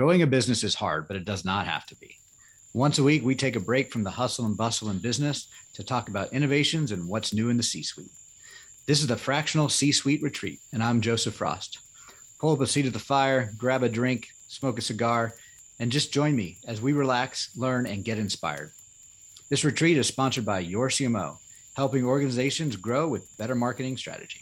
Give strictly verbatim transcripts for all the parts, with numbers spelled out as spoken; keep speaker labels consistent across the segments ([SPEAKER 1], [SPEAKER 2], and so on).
[SPEAKER 1] Growing a business is hard, but it does not have to be. Once a week, we take a break from the hustle and bustle in business to talk about innovations and what's new in the C-suite. This is the Fractional C-Suite Retreat, and I'm Joseph Frost. Pull up a seat at the fire, grab a drink, smoke a cigar, and just join me as we relax, learn, and get inspired. This retreat is sponsored by Your C M O, helping organizations grow with better marketing strategy.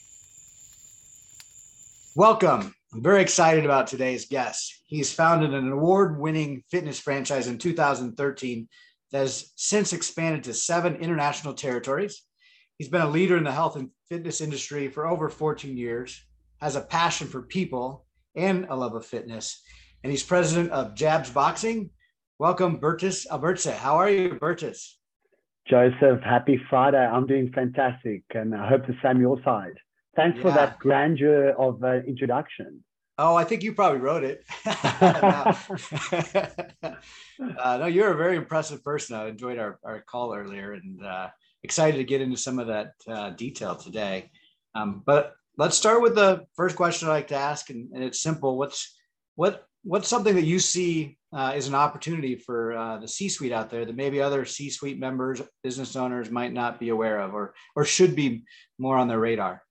[SPEAKER 1] Welcome. I'm very excited about today's guest. He's founded an award-winning fitness franchise in two thousand thirteen that has since expanded to seven international territories. He's been a leader in the health and fitness industry for over fourteen years, has a passion for people and a love of fitness, and he's president of Jabs Boxing. Welcome, Bertus Albertse. How are you, Bertus?
[SPEAKER 2] Joseph, happy Friday. I'm doing fantastic, and I hope the same your side. Thanks yeah. for that grandeur of uh, introduction.
[SPEAKER 1] Oh, I think you probably wrote it. uh, no, you're a very impressive person. I enjoyed our, our call earlier and uh, excited to get into some of that uh, detail today. Um, but let's start with the first question I like to ask, and, and it's simple. What's what what's something that you see uh, is an opportunity for uh, the C-suite out there that maybe other C-suite members, business owners might not be aware of, or or should be more on their radar?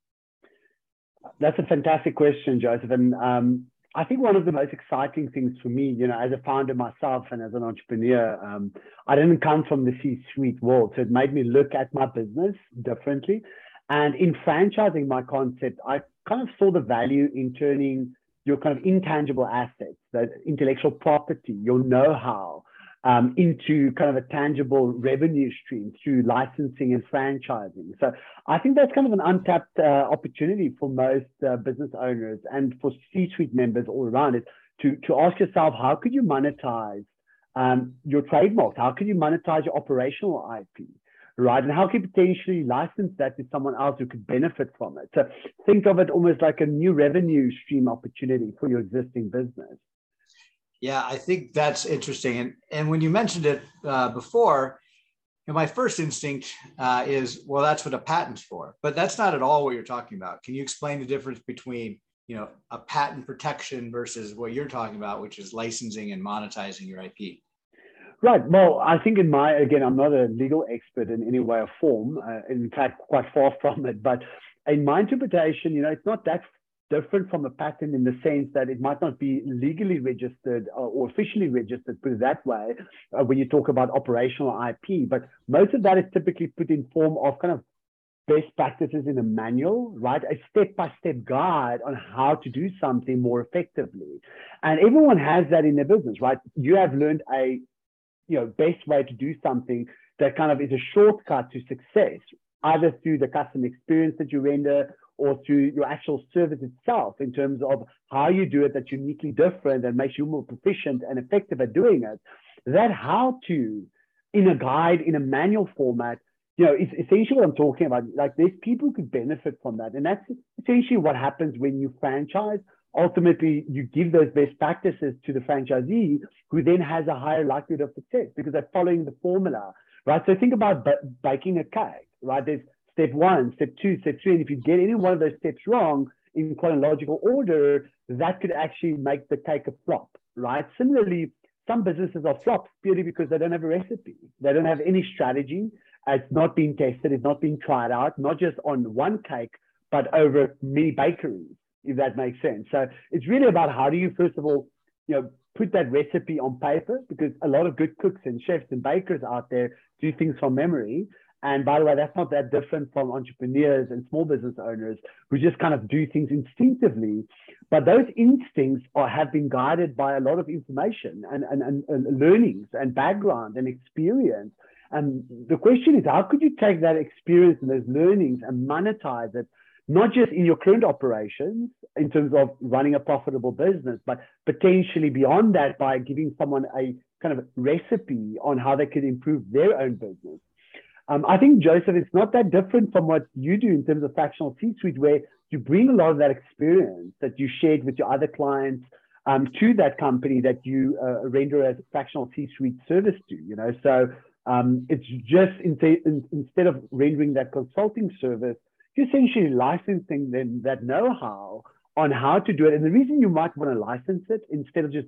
[SPEAKER 2] That's a fantastic question, Joseph. And um, I think one of the most exciting things for me, you know, as a founder myself and as an entrepreneur, um, I didn't come from the C-suite world. So it made me look at my business differently. And in franchising my concept, I kind of saw the value in turning your kind of intangible assets, that intellectual property, your know-how, um, into kind of a tangible revenue stream through licensing and franchising. So I think that's kind of an untapped uh, opportunity for most uh, business owners and for C-suite members all around it to, to ask yourself, how could you monetize um, your trademarks? How could you monetize your operational I P? Right? And how can you potentially license that to someone else who could benefit from it? So think of it almost like a new revenue stream opportunity for your existing business.
[SPEAKER 1] Yeah, I think that's interesting. And, and when you mentioned it uh, before, you know, my first instinct uh, is, well, that's what a patent's for. But that's not at all what you're talking about. Can you explain the difference between, you know, a patent protection versus what you're talking about, which is licensing and monetizing your I P?
[SPEAKER 2] Right. Well, I think in my, again, I'm not a legal expert in any way or form, uh, in fact, quite far from it. But in my interpretation, you know, it's not that different from a patent in the sense that it might not be legally registered or, or officially registered, put it that way, uh, when you talk about operational I P. But most of that is typically put in form of kind of best practices in a manual, right? A step-by-step guide on how to do something more effectively. And everyone has that in their business, right? You have learned a you know, best way to do something that kind of is a shortcut to success, either through the customer experience that you render or through your actual service itself in terms of how you do it that's uniquely different and makes you more proficient and effective at doing it. That how to, in a guide, in a manual format, you know, it's essentially what I'm talking about. Like there's people who could benefit from that. And that's essentially what happens when you franchise. Ultimately, you give those best practices to the franchisee, who then has a higher likelihood of success because they're following the formula, right? So think about b- baking a cake, right? There's step one, step two, step three. And if you get any one of those steps wrong in chronological order, that could actually make the cake a flop, right? Similarly, some businesses are flops purely because they don't have a recipe. They don't have any strategy. It's not being tested. It's not being tried out, not just on one cake, but over many bakeries, if that makes sense. So it's really about how do you, first of all, you know, put that recipe on paper, because a lot of good cooks and chefs and bakers out there do things from memory. And by the way, that's not that different from entrepreneurs and small business owners who just kind of do things instinctively. But those instincts are, have been guided by a lot of information and, and, and, and learnings and background and experience. And the question is, how could you take that experience and those learnings and monetize it, not just in your current operations in terms of running a profitable business, but potentially beyond that by giving someone a kind of recipe on how they could improve their own business. Um, I think, Joseph, it's not that different from what you do in terms of fractional C-suite, where you bring a lot of that experience that you shared with your other clients um, to that company that you uh, render as a fractional C-suite service to, you know. So um, it's just in, in, instead of rendering that consulting service, you're essentially licensing them that know-how on how to do it. And the reason you might want to license it instead of just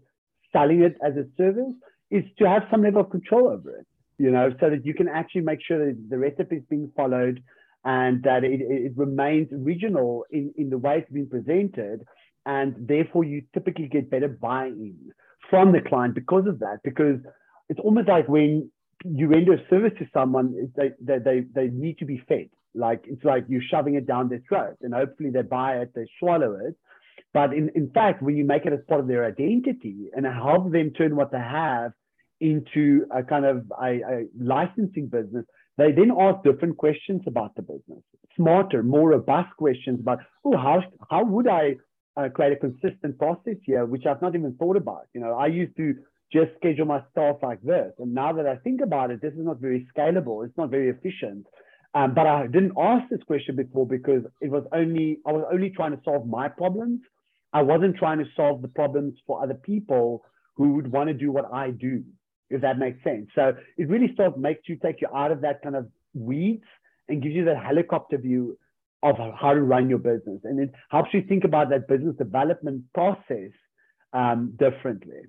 [SPEAKER 2] selling it as a service is to have some level of control over it, you know, so that you can actually make sure that the recipe is being followed and that it, it remains regional in, in the way it's been presented. And therefore, you typically get better buy-in from the client because of that, because it's almost like when you render a service to someone, they, they, they, they need to be fed. Like, it's like you're shoving it down their throat and hopefully they buy it, they swallow it. But in, in fact, when you make it as part of their identity and help them turn what they have into a kind of a, a licensing business, they then ask different questions about the business, smarter, more robust questions about, oh, how, how would I uh, create a consistent process here, which I've not even thought about. You know, I used to just schedule my staff like this. And now that I think about it, this is not very scalable. It's not very efficient. Um, but I didn't ask this question before because it was only, I was only trying to solve my problems. I wasn't trying to solve the problems for other people who would want to do what I do, if that makes sense. So it really sort of makes you take you out of that kind of weeds and gives you that helicopter view of how to run your business. And it helps you think about that business development process um, differently.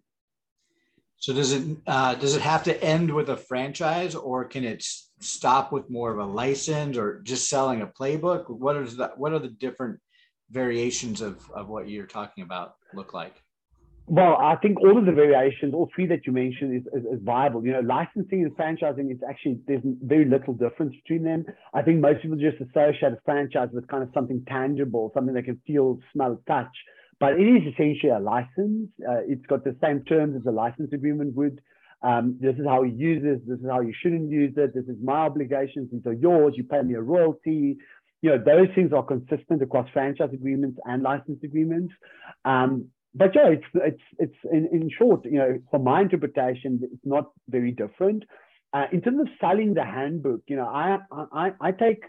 [SPEAKER 1] So does it uh, does it have to end with a franchise, or can it stop with more of a license, or just selling a playbook? What is that? What are the different variations of, of what you're talking about look like?
[SPEAKER 2] Well, I think all of the variations, all three that you mentioned, is, is, is viable. You know, licensing and franchising is actually, there's very little difference between them. I think most people just associate a franchise with kind of something tangible, something they can feel, smell, touch. But it is essentially a license. Uh, it's got the same terms as a license agreement would. Um, this is how you use this. This is how you shouldn't use it. This is my obligations. These are yours. You pay me a royalty. You know, those things are consistent across franchise agreements and license agreements. Um, but yeah, it's it's it's in, in short, you know, from my interpretation, it's not very different. Uh, in terms of selling the handbook, you know, I I, I take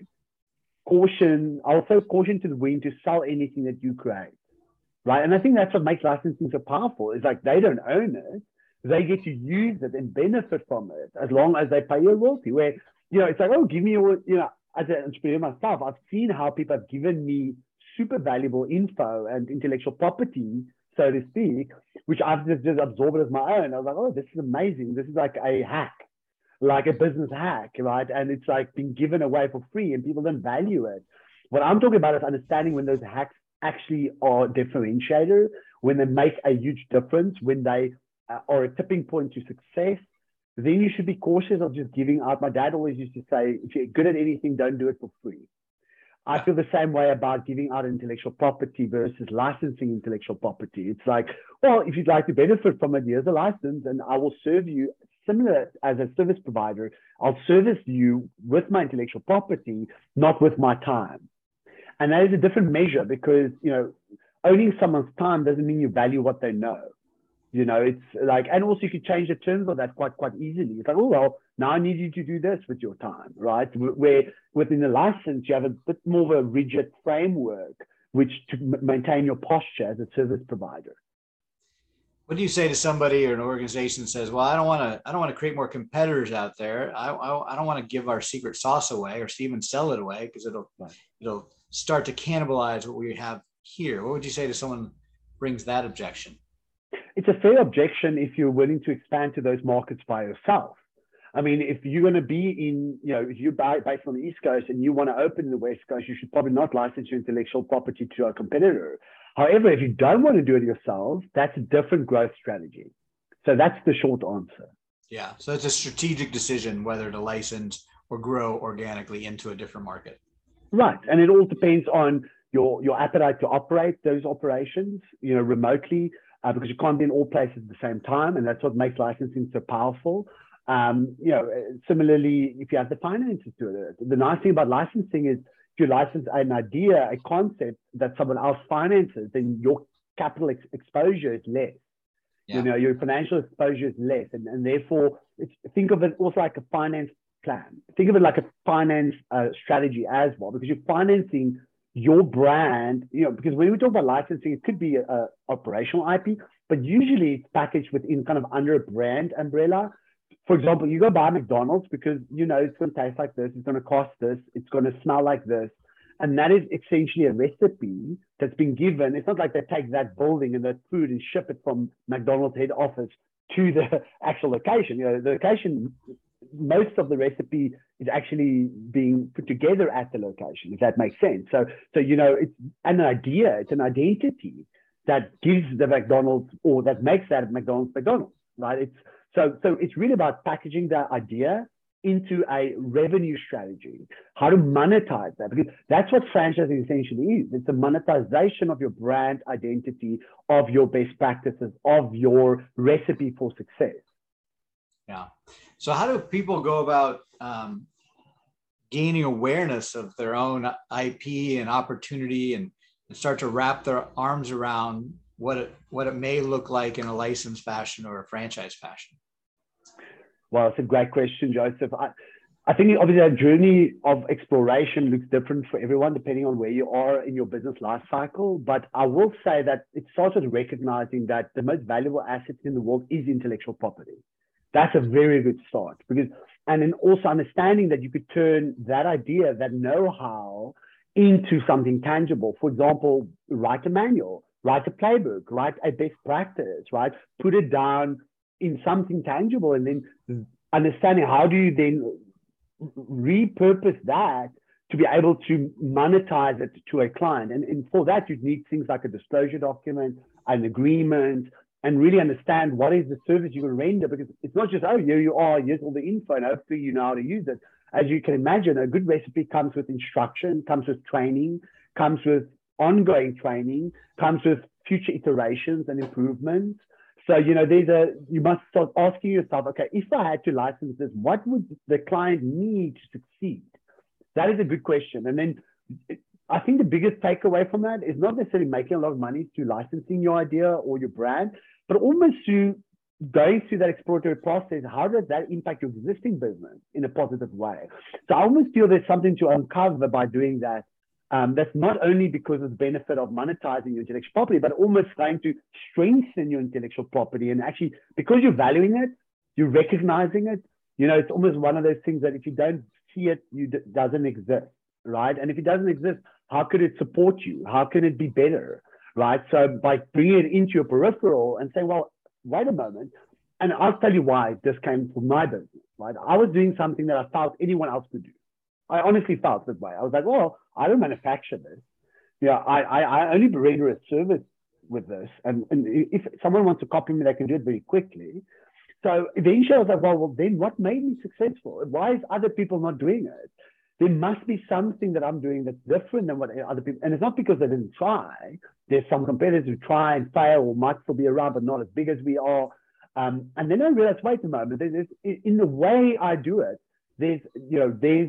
[SPEAKER 2] caution. I'll throw caution to the wind to sell anything that you create. Right. And I think that's what makes licensing so powerful. It's like they don't own it. They get to use it and benefit from it as long as they pay you a royalty. Where, you know, it's like, oh, give me your, you know, as an entrepreneur myself, I've seen how people have given me super valuable info and intellectual property, so to speak, which I've just, just absorbed as my own. I was like, oh, this is amazing. This is like a hack, like a business hack, right? And it's like being given away for free and people don't value it. What I'm talking about is understanding when those hacks actually are a differentiator, when they make a huge difference, when they uh, are a tipping point to success, then you should be cautious of just giving out. My dad always used to say, if you're good at anything, don't do it for free. I feel the same way about giving out intellectual property versus licensing intellectual property. It's like, well, if you'd like to benefit from it, here's a license and I will serve you similar as a service provider. I'll service you with my intellectual property, not with my time. And that is a different measure because, you know, owning someone's time doesn't mean you value what they know. You know, it's like, and also you can change the terms of that quite, quite easily. It's like, oh, well, now I need you to do this with your time, right? Where within the license, you have a bit more of a rigid framework, which to maintain your posture as a service provider.
[SPEAKER 1] What do you say to somebody or an organization that says, well, I don't want to, I don't want to create more competitors out there. I, I, I don't want to give our secret sauce away or even sell it away because it'll, right. it'll start to cannibalize what we have here. What would you say to someone who brings that objection?
[SPEAKER 2] It's a fair objection if you're willing to expand to those markets by yourself. I mean, if you're going to be in, you know, if you're based on the East Coast and you want to open the West Coast, you should probably not license your intellectual property to a competitor. However, if you don't want to do it yourself, that's a different growth strategy. So that's the short answer.
[SPEAKER 1] Yeah. So it's a strategic decision whether to license or grow organically into a different market.
[SPEAKER 2] Right. And it all depends on your, your appetite to operate those operations, you know, remotely, uh, because you can't be in all places at the same time. And that's what makes licensing so powerful. Um, you know, similarly, if you have the finances to it, the nice thing about licensing is if you license an idea, a concept that someone else finances, then your capital ex- exposure is less. Yeah. You know, your financial exposure is less. And, and therefore, it's, think of it also like a finance plan. Think of it like a finance uh, strategy as well, because you're financing your brand, you know, because when we talk about licensing, it could be a, a operational I P, but usually it's packaged within kind of under a brand umbrella. For example, you go buy McDonald's because, you know, it's going to taste like this, it's going to cost this, it's going to smell like this. And that is essentially a recipe that's been given. It's not like they take that building and that food and ship it from McDonald's head office to the actual location. You know, the location, most of the recipe is actually being put together at the location, if that makes sense. So, so you know, it's an idea, it's an identity that gives the McDonald's, or that makes that McDonald's McDonald's, right? It's so so it's really about packaging that idea into a revenue strategy, how to monetize that, because that's what franchising essentially is. It's a monetization of your brand identity, of your best practices, of your recipe for success.
[SPEAKER 1] Yeah. So how do people go about um, gaining awareness of their own I P and opportunity, and, and start to wrap their arms around what it, what it may look like in a licensed fashion or a franchise fashion?
[SPEAKER 2] Well, it's a great question, Joseph. I, I think obviously a journey of exploration looks different for everyone, depending on where you are in your business life cycle. But I will say that it starts with recognizing that the most valuable asset in the world is intellectual property. That's a very good start, because, and then also understanding that you could turn that idea, that know-how, into something tangible. For example, write a manual, write a playbook, write a best practice, right? Put it down in something tangible, and then understanding how do you then repurpose that to be able to monetize it to a client. And, and for that, you need things like a disclosure document, an agreement, and really understand what is the service you're going to render, because it's not just, oh, here you are, here's all the info, and hopefully you know how to use it. As you can imagine, a good recipe comes with instruction, comes with training, comes with ongoing training, comes with future iterations and improvements. So, you know, there's a, you must start asking yourself, okay, if I had to license this, what would the client need to succeed? That is a good question. And then I think the biggest takeaway from that is not necessarily making a lot of money through licensing your idea or your brand, but almost through going through that exploratory process. How does that impact your existing business in a positive way? So I almost feel there's something to uncover by doing that. Um, that's not only because of the benefit of monetizing your intellectual property, but almost trying to strengthen your intellectual property. And actually, because you're valuing it, you're recognizing it. You know, it's almost one of those things that if you don't see it, you d- doesn't exist, right? And if it doesn't exist, how could it support you? How can it be better, right? So by bringing it into your peripheral and saying, well, wait a moment, and I'll tell you why this came from my business, right? I was doing something that I felt anyone else could do. I honestly felt that way. I was like, well, I don't manufacture this. Yeah, I, I, I only render a service with this. And, and if someone wants to copy me, they can do it very quickly. So eventually I was like, well, well, then what made me successful? Why is other people not doing it? There must be something that I'm doing that's different than what other people, and it's not because they didn't try. There's some competitors who try and fail or might still be around, but not as big as we are. Um, and then I realized, wait a moment, there's, in the way I do it, there's, you know, there's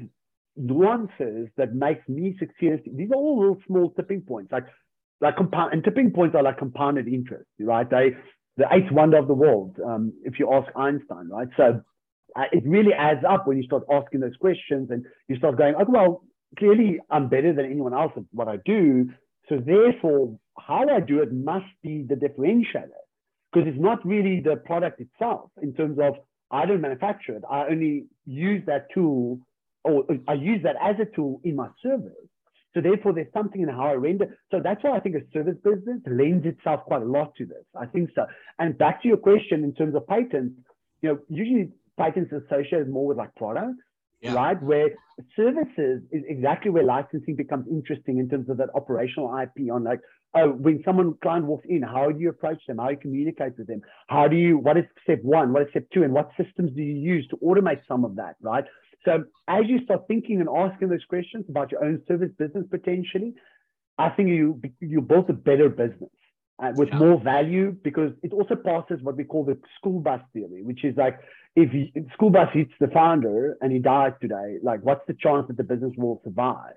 [SPEAKER 2] nuances that makes me succeed. These are all little small tipping points, like like compound, and tipping points are like compounded interest, right? They the eighth wonder of the world, um, if you ask Einstein, right? So uh, it really adds up when you start asking those questions and you start going, oh, well, clearly I'm better than anyone else at what I do. So therefore, how I do it must be the differentiator, because it's not really the product itself in terms of I don't manufacture it. I only use that tool, or I use that as a tool in my service. So therefore, there's something in how I render. So that's why I think a service business lends itself quite a lot to this. I think so. And back to your question in terms of patents, you know, usually patents are associated more with like products, yeah. right? Where services is exactly where licensing becomes interesting in terms of that operational I P on like, oh, when someone client walks in, how do you approach them? How do you communicate with them? How do you, what is step one? What is step two? And what systems do you use to automate some of that, right? So as you start thinking and asking those questions about your own service business potentially, I think you you built a better business uh, with yeah. more value, because it also passes what we call the school bus theory, which is like if, he, if school bus hits the founder and he dies today, like what's the chance that the business will survive?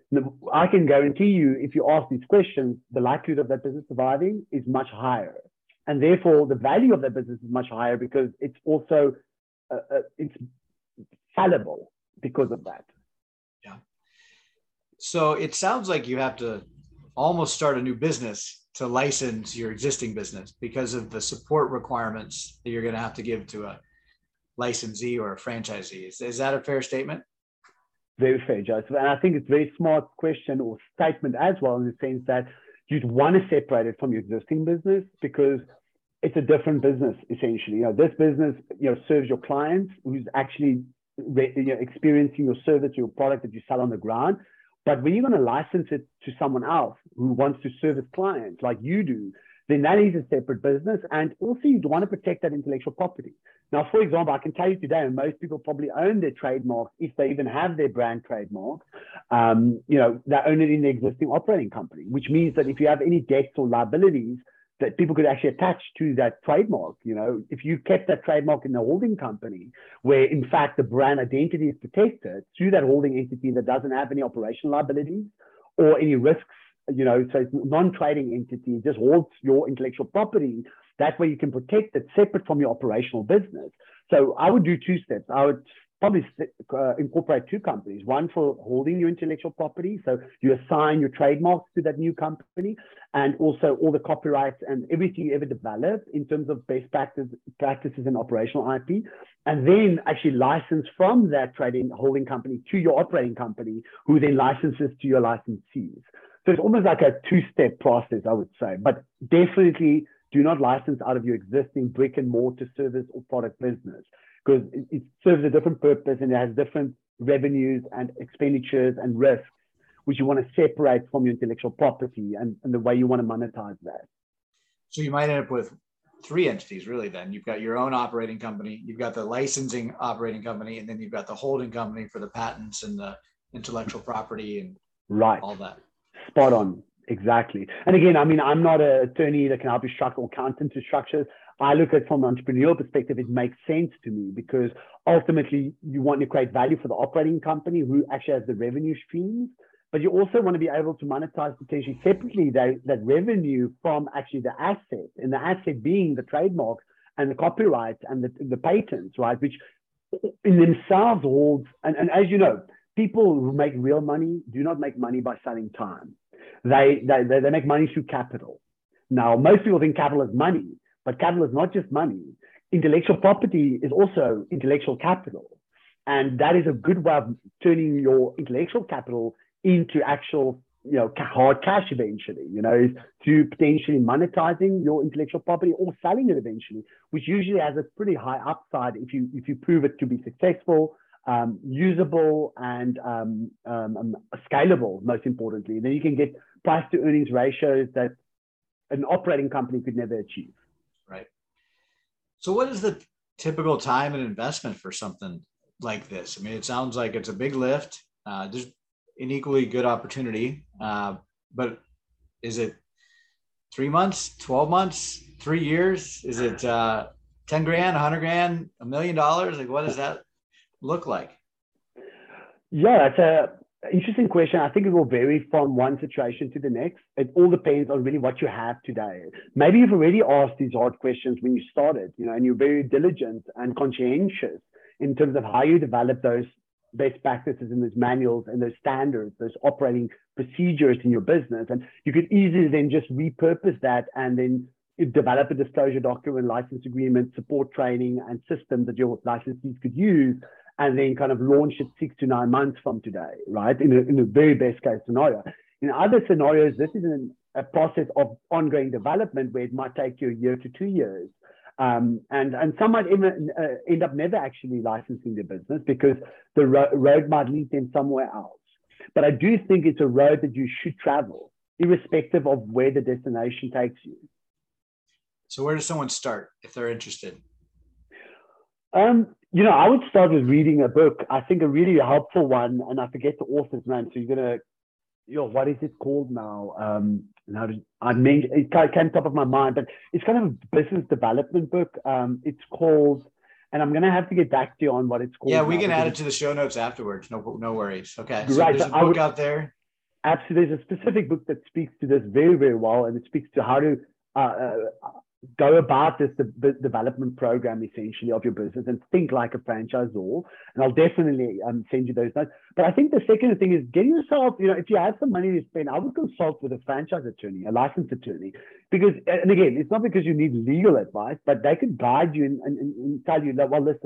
[SPEAKER 2] I can guarantee you, if you ask these questions, the likelihood of that business surviving is much higher, and therefore the value of that business is much higher because it's also uh, uh, it's fallible because of that.
[SPEAKER 1] Yeah. So it sounds like you have to almost start a new business to license your existing business because of the support requirements that you're going to have to give to a licensee or a franchisee. Is, is that a fair statement?
[SPEAKER 2] Very fair, Joseph. And I think it's a very smart question or statement as well, in the sense that you'd want to separate it from your existing business, because it's a different business, essentially. You know, this business, you know, serves your clients who's actually, you know, experiencing your service, your product that you sell on the ground. But when you're going to license it to someone else who wants to service clients like you do, then that is a separate business. And also you'd want to protect that intellectual property. Now, for example, I can tell you today, and most people probably own their trademarks, if they even have their brand trademarks, um, you know, they own it in the existing operating company, which means that if you have any debts or liabilities that people could actually attach to that trademark, you know, if you kept that trademark in the holding company, where in fact the brand identity is protected through that holding entity that doesn't have any operational liabilities or any risks, you know, so it's a non-trading entity, just holds your intellectual property. That way you can protect it separate from your operational business. So I would do two steps. I would probably uh, incorporate two companies, one for holding your intellectual property. So you assign your trademarks to that new company, and also all the copyrights and everything you ever develop in terms of best practice, practices and operational I P, and then actually license from that trading holding company to your operating company, who then licenses to your licensees. So it's almost like a two-step process, I would say, but definitely do not license out of your existing brick and mortar service or product business, because it, it serves a different purpose and it has different revenues and expenditures and risks, which you want to separate from your intellectual property and, and the way you want to monetize that.
[SPEAKER 1] So you might end up with three entities, really, then. You've got your own operating company, you've got the licensing operating company, and then you've got the holding company for the patents and the intellectual property and
[SPEAKER 2] right.
[SPEAKER 1] all that.
[SPEAKER 2] Spot on. Exactly. And again, I mean, I'm not an attorney that can help you structure or accountant to structures. I look at it from an entrepreneurial perspective, it makes sense to me, because ultimately you want to create value for the operating company who actually has the revenue streams, but you also want to be able to monetize potentially separately that, that revenue from actually the asset, and the asset being the trademarks and the copyrights and the, the patents, right? Which in themselves holds, and, and as you know, people who make real money do not make money by selling time. They, they, they make money through capital. Now, most people think capital is money, but capital is not just money. Intellectual property is also intellectual capital. And that is a good way of turning your intellectual capital into actual, you know, hard cash eventually, you know, to potentially monetizing your intellectual property or selling it eventually, which usually has a pretty high upside if you, if you prove it to be successful, Um, usable and um, um, scalable, most importantly. Then you can get price to earnings ratios that an operating company could never achieve.
[SPEAKER 1] Right. So what is the typical time and investment for something like this? I mean, it sounds like it's a big lift. Uh, there's an equally good opportunity, uh, but is it three months, twelve months, three years? Is it uh, ten grand, a hundred grand, a million dollars? Like, what does that look like?
[SPEAKER 2] Yeah, that's a interesting question. I think it will vary from one situation to the next. It all depends on really what you have today. Maybe you've already asked these hard questions when you started, you know, and you're very diligent and conscientious in terms of how you develop those best practices and those manuals and those standards, those operating procedures in your business. And you could easily then just repurpose that and then develop a disclosure document, license agreement, support training, and systems that your licensees could use, and then kind of launch it six to nine months from today, right? In a, in a very best case scenario. In other scenarios, this is an, a process of ongoing development where it might take you a year to two years. Um, and, and some might even, uh, end up never actually licensing their business because the ro- road might lead them somewhere else. But I do think it's a road that you should travel, irrespective of where the destination takes you.
[SPEAKER 1] So where does someone start if they're interested?
[SPEAKER 2] Um, you know, I would start with reading a book. I think a really helpful one, and I forget the author's name. So you're gonna, you know, what is it called now? Um, now I mean, it came top of my mind, but it's kind of a business development book. Um, it's called, and I'm gonna have to get back to you on what it's called.
[SPEAKER 1] Yeah, we can add it to the show notes afterwards. No, no worries. Okay, so
[SPEAKER 2] right,
[SPEAKER 1] there's a book
[SPEAKER 2] would,
[SPEAKER 1] out there.
[SPEAKER 2] Absolutely, there's a specific book that speaks to this very, very well, and it speaks to how to uh, uh, go about this de- development program essentially of your business and think like a franchisor. And I'll definitely um, send you those notes. But I think the second thing is get yourself, you know, if you have some money to spend, I would consult with a franchise attorney, a licensed attorney, because, and again, it's not because you need legal advice, but they could guide you and, and, and tell you that, well, listen,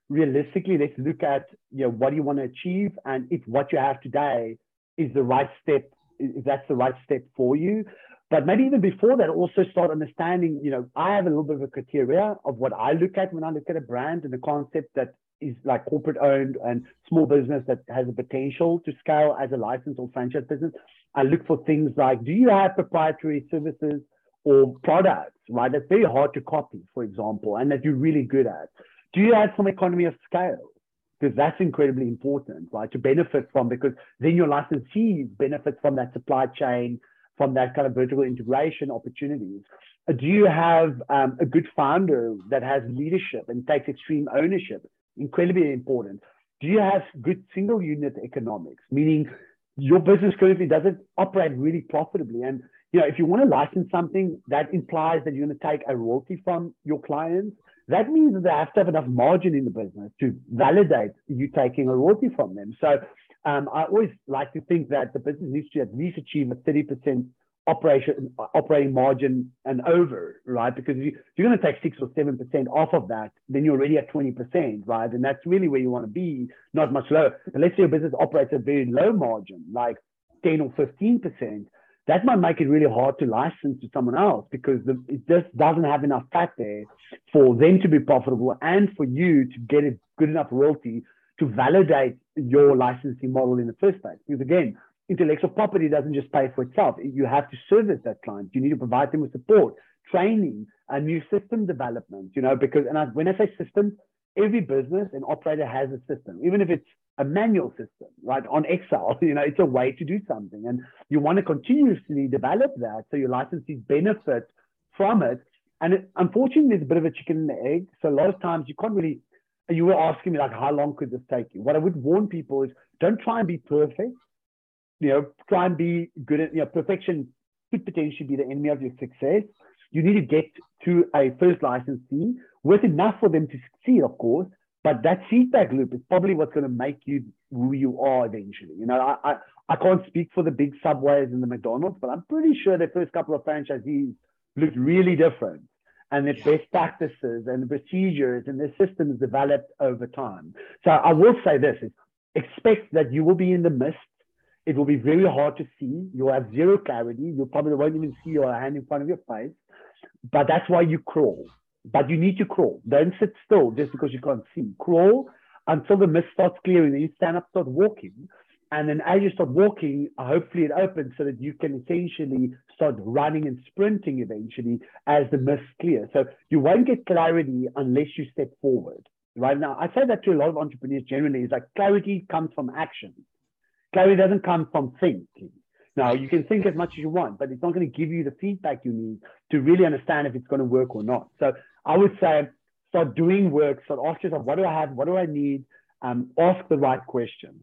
[SPEAKER 2] realistically, let's look at, you know, what do you want to achieve, and if what you have today is the right step, if that's the right step for you. But maybe even before that, also start understanding, you know, I have a little bit of a criteria of what I look at when I look at a brand and a concept that is like corporate owned and small business that has the potential to scale as a license or franchise business. I look for things like, do you have proprietary services or products, right? That's very hard to copy, for example, and that you're really good at. Do you have some economy of scale? Because that's incredibly important, right? To benefit from, because then your licensees benefit from that supply chain, from that kind of vertical integration opportunities. Uh, Do you have um, a good founder that has leadership and takes extreme ownership? Incredibly important. Do you have good single unit economics, meaning your business currently doesn't operate really profitably? And you know, if you want to license something, that implies that you're going to take a royalty from your clients. That means that they have to have enough margin in the business to validate you taking a royalty from them. So um, I always like to think that the business needs to at least achieve a thirty percent operation operating margin and over, right? Because if, you, if you're going to take six or seven percent off of that, then you're already at twenty percent, right? And that's really where you want to be, not much lower. But let's say your business operates at very low margin, like ten or fifteen percent. That might make it really hard to license to someone else because the, it just doesn't have enough fat there for them to be profitable and for you to get a good enough royalty to validate your licensing model in the first place. Because again, intellectual property doesn't just pay for itself. You have to service that client. You need to provide them with support, training, a new system development, you know, because, and I, when I say system, every business and operator has a system, even if it's a manual system, right? On Excel, you know, it's a way to do something. And you want to continuously develop that so your licensees benefit from it. And it, unfortunately, there's a bit of a chicken and the egg. So a lot of times you can't really, you were asking me like, how long could this take you? What I would warn people is don't try and be perfect. You know, try and be good at, you know, perfection could potentially be the enemy of your success. You need to get to a first licensee with enough for them to succeed, of course, but that feedback loop is probably what's going to make you who you are eventually. You know, I, I, I can't speak for the big Subways and the McDonald's, but I'm pretty sure the first couple of franchisees looked really different, and their
[SPEAKER 1] Yeah.
[SPEAKER 2] best practices and the procedures and the systems developed over time. So I will say this, is expect that you will be in the midst. It will be very hard to see. You'll have zero clarity. You probably won't even see your hand in front of your face, but that's why you crawl. But you need to crawl. Don't sit still just because you can't see. Crawl until the mist starts clearing. Then you stand up, start walking. And then as you start walking, hopefully it opens so that you can essentially start running and sprinting eventually as the mist clears. So you won't get clarity unless you step forward. Right now, I say that to a lot of entrepreneurs generally, is like clarity comes from action. Clarity doesn't come from thinking. Now, you can think as much as you want, but it's not going to give you the feedback you need to really understand if it's going to work or not. So I would say start doing work, start ask yourself, what do I have? What do I need? Um, ask the right questions.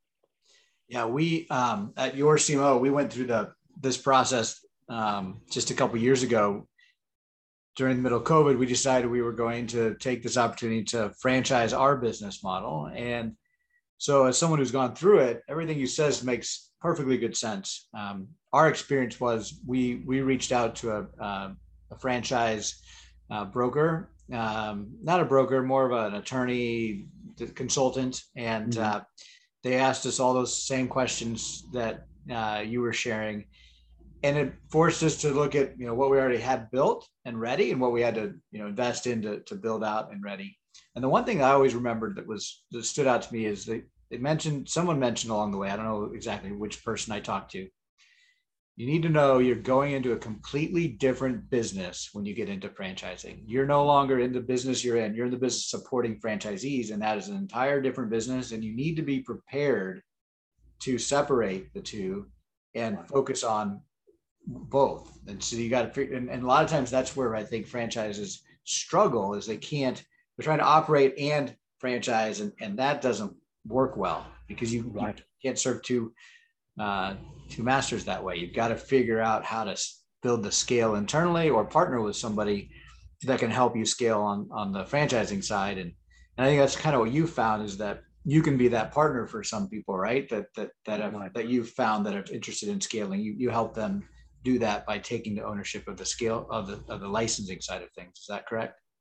[SPEAKER 1] Yeah, we um, at Your C M O, we went through the this process um, just a couple of years ago. During the middle of COVID, we decided we were going to take this opportunity to franchise our business model. And so as someone who's gone through it, everything you says makes perfectly good sense. Um, our experience was we we reached out to a, uh, a franchise uh, broker, um, not a broker, more of an attorney consultant. And mm-hmm. uh, they asked us all those same questions that uh, you were sharing. And it forced us to look at, you know, what we already had built and ready and what we had to, you know, invest in to, to build out and ready. And the one thing I always remembered that was that stood out to me is that they mentioned, someone mentioned along the way, I don't know exactly which person I talked to, you need to know you're going into a completely different business when you get into franchising. You're no longer in the business you're in, you're in the business supporting franchisees, and that is an entire different business, and you need to be prepared to separate the two and focus on both. And so you got to, and, and a lot of times that's where I think franchises struggle, is they can't, they're trying to operate and franchise, and, and that doesn't work well because you, right. you can't serve two uh, two masters that way. You've got to figure out how to build the scale internally or partner with somebody that can help you scale on, on the franchising side. And, and I think that's kind of what you found, is that you can be that partner for some people, right? That that that have, right. that you've found that are interested in scaling. You you help them do that by taking the ownership of the scale of the of the licensing side of things. Is that correct?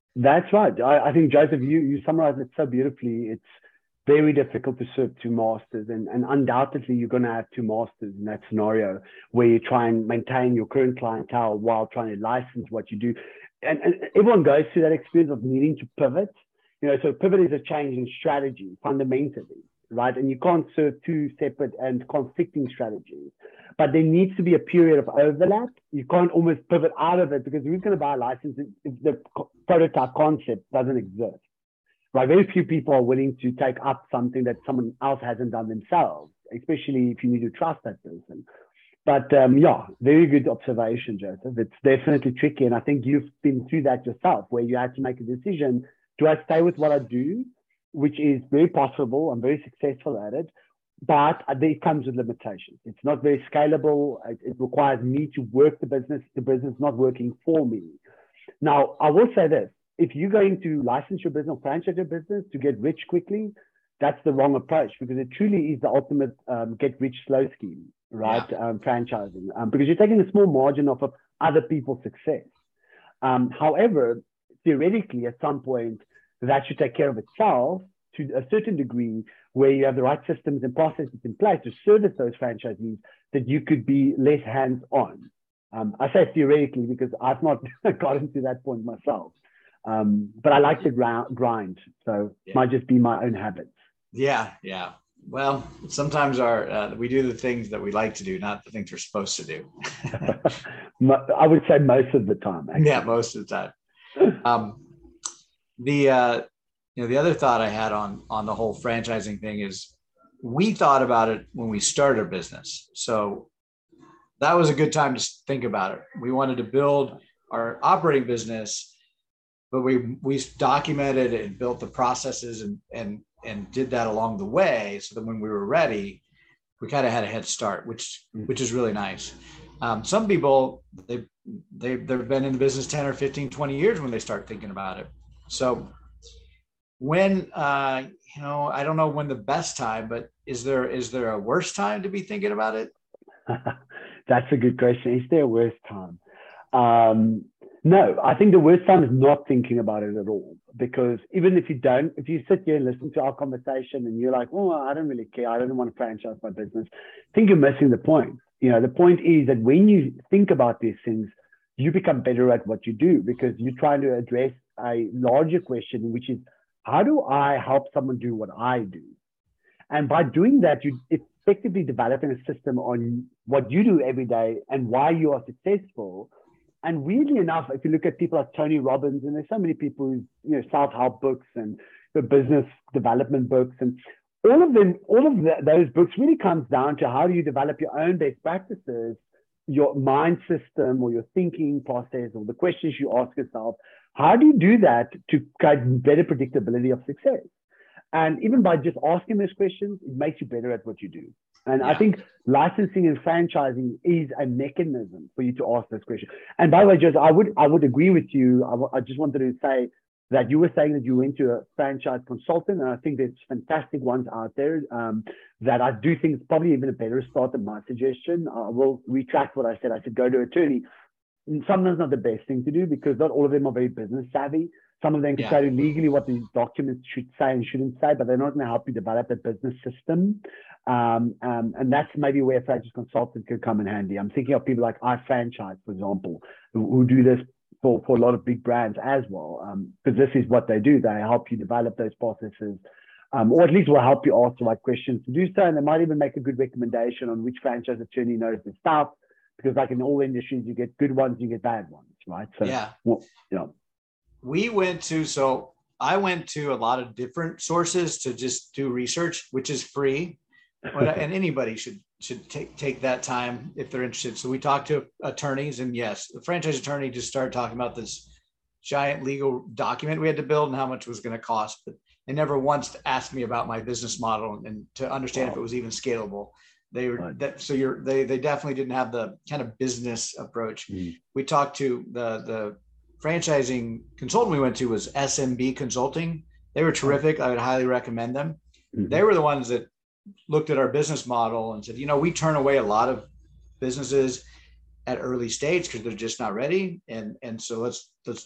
[SPEAKER 2] That's right. I, I think, Joseph, you, you summarized it so beautifully. It's very difficult to serve two masters, and, and undoubtedly you're going to have two masters in that scenario where you try and maintain your current clientele while trying to license what you do. And, and everyone goes through that experience of needing to pivot. You know, so pivot is a change in strategy fundamentally, right? And you can't serve two separate and conflicting strategies. But there needs to be a period of overlap. You can't almost pivot out of it, because who's going to buy a license if the prototype concept doesn't exist? Right? Very few people are willing to take up something that someone else hasn't done themselves, especially if you need to trust that person. But um, yeah, very good observation, Joseph. It's definitely tricky. And I think you've been through that yourself, where you had to make a decision. Do I stay with what I do, which is very possible? I'm very successful at it. But it comes with limitations. It's not very scalable. It, it requires me to work the business. The business is not working for me. Now, I will say this. If you're going to license your business or franchise your business to get rich quickly, that's the wrong approach, because it truly is the ultimate um, get rich slow scheme, right? Yeah. Um, franchising, um, because you're taking a small margin off of other people's success. Um, however, theoretically, at some point, that should take care of itself to a certain degree, where you have the right systems and processes in place to service those franchisees, that you could be less hands-on. Um, I say theoretically because I've not gotten to that point myself. Um, but I like to grind, so yeah. It might just be my own habits.
[SPEAKER 1] Yeah, yeah. Well, sometimes our uh, we do the things that we like to do, not the things we're supposed to do.
[SPEAKER 2] I would say most of the time. Actually.
[SPEAKER 1] Yeah, most of the time. Um, the uh, you know the other thought I had on on the whole franchising thing is, we thought about it when we started our business, so that was a good time to think about it. We wanted to build our operating business, but we we documented and built the processes and and and did that along the way, so that when we were ready, we kind of had a head start, which which is really nice. Um, some people, they they they've been in the business ten or fifteen, twenty years when they start thinking about it. So when uh, you know, I don't know when the best time, but is there is there a worse time to be thinking about it?
[SPEAKER 2] That's a good question. Is there a worse time? Um, No, I think the worst time is not thinking about it at all, because even if you don't, if you sit here and listen to our conversation and you're like, oh, I don't really care, I don't want to franchise my business, I think you're missing the point. You know, the point is that when you think about these things, you become better at what you do, because you're trying to address a larger question, which is, how do I help someone do what I do? And by doing that, you effectively developing a system on what you do every day and why you are successful. And weirdly enough, if you look at people like Tony Robbins, and there's so many people who, you know, self-help books and the business development books, and all of them, all of the, those books really comes down to how do you develop your own best practices, your mind system or your thinking process, or the questions you ask yourself. How do you do that to get better predictability of success? And even by just asking those questions, it makes you better at what you do. And yeah. I think licensing and franchising is a mechanism for you to ask those questions. And by the way, Joseph, I would I would agree with you. I, w- I just wanted to say that you were saying that you went to a franchise consultant, and I think there's fantastic ones out there um, that I do think is probably even a better start than my suggestion. I will retract what I said. I said go to an attorney. And sometimes not the best thing to do, because not all of them are very business savvy. Some of them can yeah. tell you legally what these documents should say and shouldn't say, but they're not going to help you develop a business system. Um, um, and that's maybe where a franchise consultant could come in handy. I'm thinking of people like iFranchise, for example, who, who do this for, for a lot of big brands as well, because um, this is what they do. They help you develop those processes, um, or at least will help you ask the right questions to do so. And they might even make a good recommendation on which franchise attorney knows the stuff, because like in all industries, you get good ones, you get bad ones, right? So,
[SPEAKER 1] yeah.
[SPEAKER 2] Well, you know.
[SPEAKER 1] We went to, so I went to a lot of different sources to just do research, which is free. And anybody should should take take that time if they're interested. So we talked to attorneys, and yes, the franchise attorney just started talking about this giant legal document we had to build and how much it was going to cost. But they never once asked me about my business model and to understand wow. if it was even scalable. They were right. that so you're they they definitely didn't have the kind of business approach. Mm. We talked to the the franchising consultant we went to was S M B Consulting. They were terrific. I would highly recommend them. Mm-hmm. They were the ones that looked at our business model and said, you know, we turn away a lot of businesses at early stage because they're just not ready. And, and so let's, let's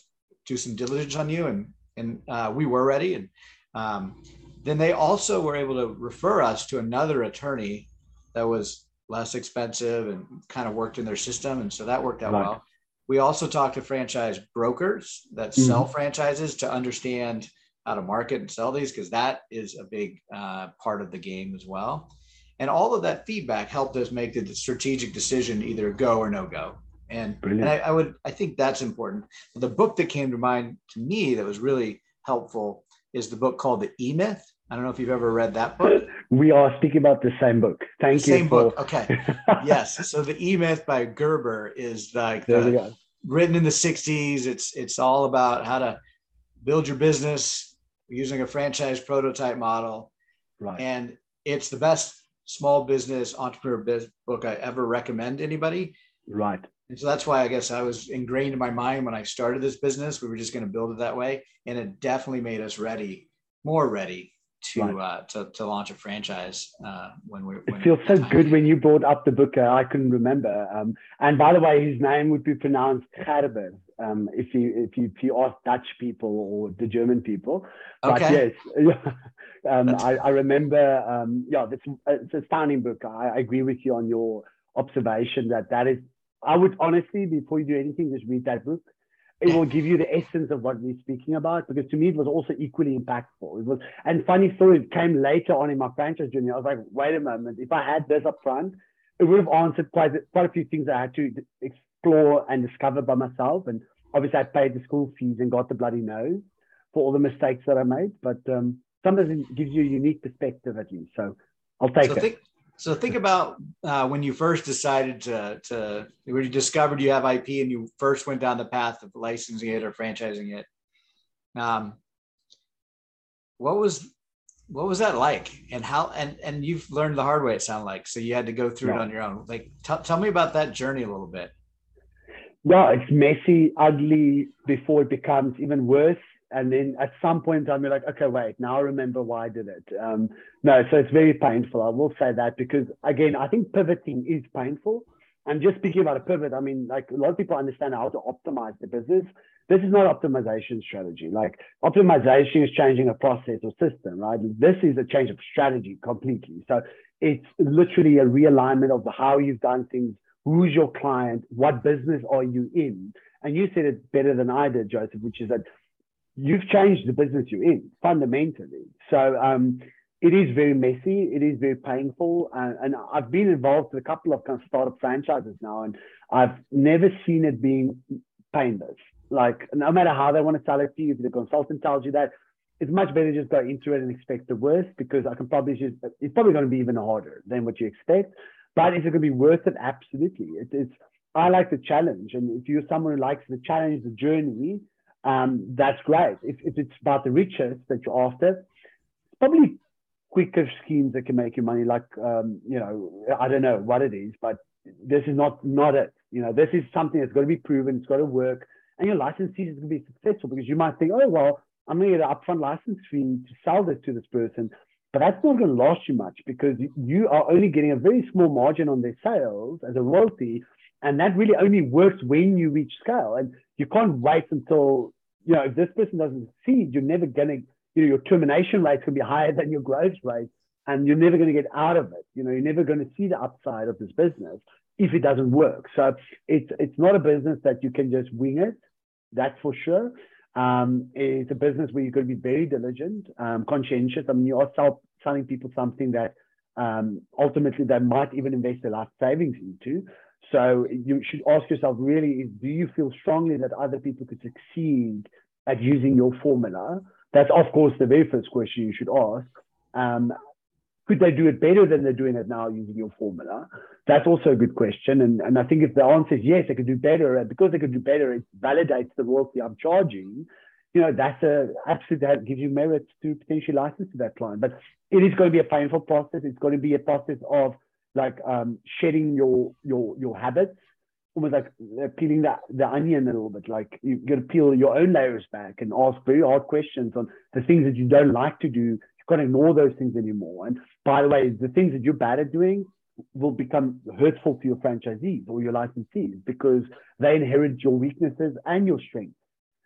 [SPEAKER 1] do some diligence on you, and and uh, we were ready. And um, then they also were able to refer us to another attorney that was less expensive and kind of worked in their system, and so that worked out
[SPEAKER 2] Right.
[SPEAKER 1] well. We also talked to franchise brokers that sell mm-hmm. franchises to understand how to market and sell these, because that is a big uh, part of the game as well. And all of that feedback helped us make the strategic decision, either go or no go. And, and I, I would, I think that's important. The book that came to mind to me that was really helpful is the book called The E-Myth. I don't know if you've ever read that book.
[SPEAKER 2] We are speaking about the same book. Thank
[SPEAKER 1] the
[SPEAKER 2] you.
[SPEAKER 1] Same for... book. Okay. Yes. So The E-Myth by Gerber is like the, written in the sixties. It's, it's all about how to build your business using a franchise prototype model.
[SPEAKER 2] Right.
[SPEAKER 1] And it's the best small business entrepreneur biz book I ever recommend anybody.
[SPEAKER 2] Right.
[SPEAKER 1] And so that's why I guess I was ingrained in my mind when I started this business. We were just going to build it that way. And it definitely made us ready, more ready to right. uh, to, to launch a franchise uh, when we when
[SPEAKER 2] it feels so good came. When you brought up the book. Uh, I couldn't remember. Um, and by the way, his name would be pronounced Gerber um, if you if you if you ask Dutch people or the German people. But
[SPEAKER 1] okay.
[SPEAKER 2] yes, um, I, I remember. Um, yeah, it's, it's a stunning book. I, I agree with you on your observation that that is. I would honestly, before you do anything, just read that book. It will give you the essence of what we're speaking about, because to me, it was also equally impactful. It was, and funny story, it came later on in my franchise journey. I was like, wait a moment, if I had this up front, it would have answered quite, quite a few things I had to explore and discover by myself. And obviously, I paid the school fees and got the bloody nose for all the mistakes that I made. But um, sometimes it gives you a unique perspective at least. So I'll take
[SPEAKER 1] so
[SPEAKER 2] it.
[SPEAKER 1] Think- So think about uh, when you first decided to, to, when you discovered you have I P and you first went down the path of licensing it or franchising it. Um, what was, what was that like? And how, and, and you've learned the hard way, it sounded like, so you had to go through yeah. it on your own. Like, t- tell me about that journey a little bit.
[SPEAKER 2] Yeah, it's messy, ugly before it becomes even worse. And then at some point in time, you're like, okay, wait, now I remember why I did it. Um, no, so it's very painful. I will say that because, again, I think pivoting is painful. And just speaking about a pivot, I mean, like a lot of people understand how to optimize the business. This is not optimization strategy. Like optimization is changing a process or system, right? This is a change of strategy completely. So it's literally a realignment of the, how you've done things, who's your client, what business are you in? And you said it better than I did, Joseph, which is that you've changed the business you're in fundamentally. So um, it is very messy. It is very painful. Uh, and I've been involved with a couple of kind of startup franchises now, and I've never seen it being painless. Like no matter how they want to sell it to you, if the consultant tells you that, it's much better just go into it and expect the worst, because I can probably just, it's probably going to be even harder than what you expect. But is it going to be worth it? Absolutely. It, it's, I like the challenge. And if you're someone who likes the challenge, the journey, Um, that's great. If, if it's about the riches that you're after, probably quicker schemes that can make you money. Like, um, you know, I don't know what it is, but this is not, not it. You know, this is something that's got to be proven. It's got to work. And your licensee is going to be successful, because you might think, oh, well, I'm going to get an upfront license fee to sell this to this person. But that's not going to last you much, because you are only getting a very small margin on their sales as a royalty. And that really only works when you reach scale. And you can't wait until, you know, if this person doesn't succeed, you're never going to, you know, your termination rate can be higher than your growth rate, and you're never going to get out of it. You know, you're never going to see the upside of this business if it doesn't work. So it's, it's not a business that you can just wing it. That's for sure. Um, it's a business where you've got to be very diligent, um, conscientious. I mean, you are sell, selling people something that um, ultimately they might even invest their life savings into. So you should ask yourself really, do you feel strongly that other people could succeed at using your formula? That's, of course, the very first question you should ask. Um, could they do it better than they're doing it now using your formula? That's also a good question. And, and I think if the answer is yes, they could do better, and because they could do better, it validates the royalty I'm charging. You know, that's a absolutely, that gives you merit to potentially license to that client. But it is going to be a painful process. It's going to be a process of like um, shedding your your your habits, almost like peeling the, the onion a little bit. Like you got to peel your own layers back and ask very hard questions on the things that you don't like to do. You can't ignore those things anymore. And by the way, the things that you're bad at doing will become hurtful to your franchisees or your licensees, because they inherit your weaknesses and your strengths.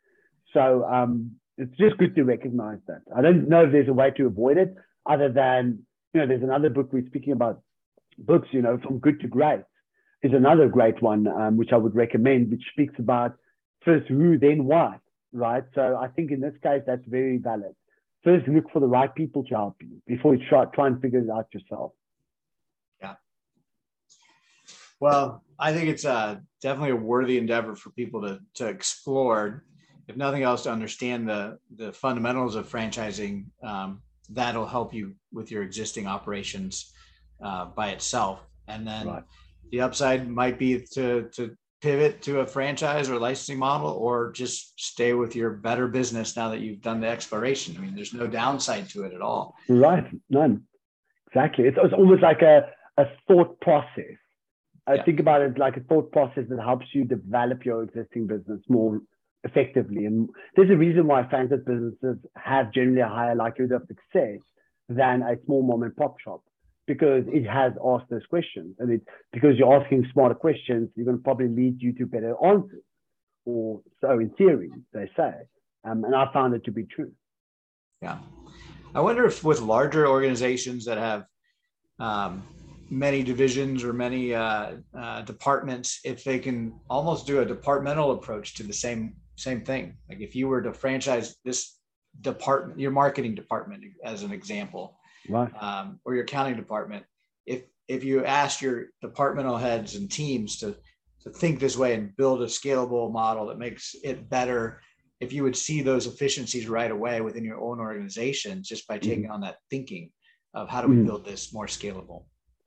[SPEAKER 2] So um, it's just good to recognize that. I don't know if there's a way to avoid it other than, you know, there's another book we're speaking about books, you know, from good to great is another great one, um, which I would recommend, which speaks about first who, then what, right? So I think in this case, that's very valid. First, look for the right people to help you before you try, try and figure it out yourself.
[SPEAKER 1] Yeah. Well, I think it's uh, definitely a worthy endeavor for people to, to explore, if nothing else, to understand the, the fundamentals of franchising. Um, that'll help you with your existing operations uh, by itself. And then right. the upside might be to, to pivot to a franchise or licensing model, or just stay with your better business now that you've done the exploration. I mean, there's no downside to it at all.
[SPEAKER 2] Right. None. Exactly. It's, it's almost like a, a thought process. I yeah. think about it like a thought process that helps you develop your existing business more effectively. And there's a reason why franchise businesses have generally a higher likelihood of success than a small mom and pop shop, because it has asked those questions. And it's because you're asking smarter questions, you're going to probably lead you to better answers. Or so in theory, they say. Um, and I found it to be true.
[SPEAKER 1] Yeah. I wonder if with larger organizations that have um, many divisions or many uh, uh, departments, if they can almost do a departmental approach to the same same thing. Like if you were to franchise this department, your marketing department, as an example,
[SPEAKER 2] right.
[SPEAKER 1] um, or your accounting department, if if you asked your departmental heads and teams to to think this way and build a scalable model that makes it better, if you would see those efficiencies right away within your own organization, just by taking mm-hmm. on that thinking of how do we mm-hmm. build this more scalable.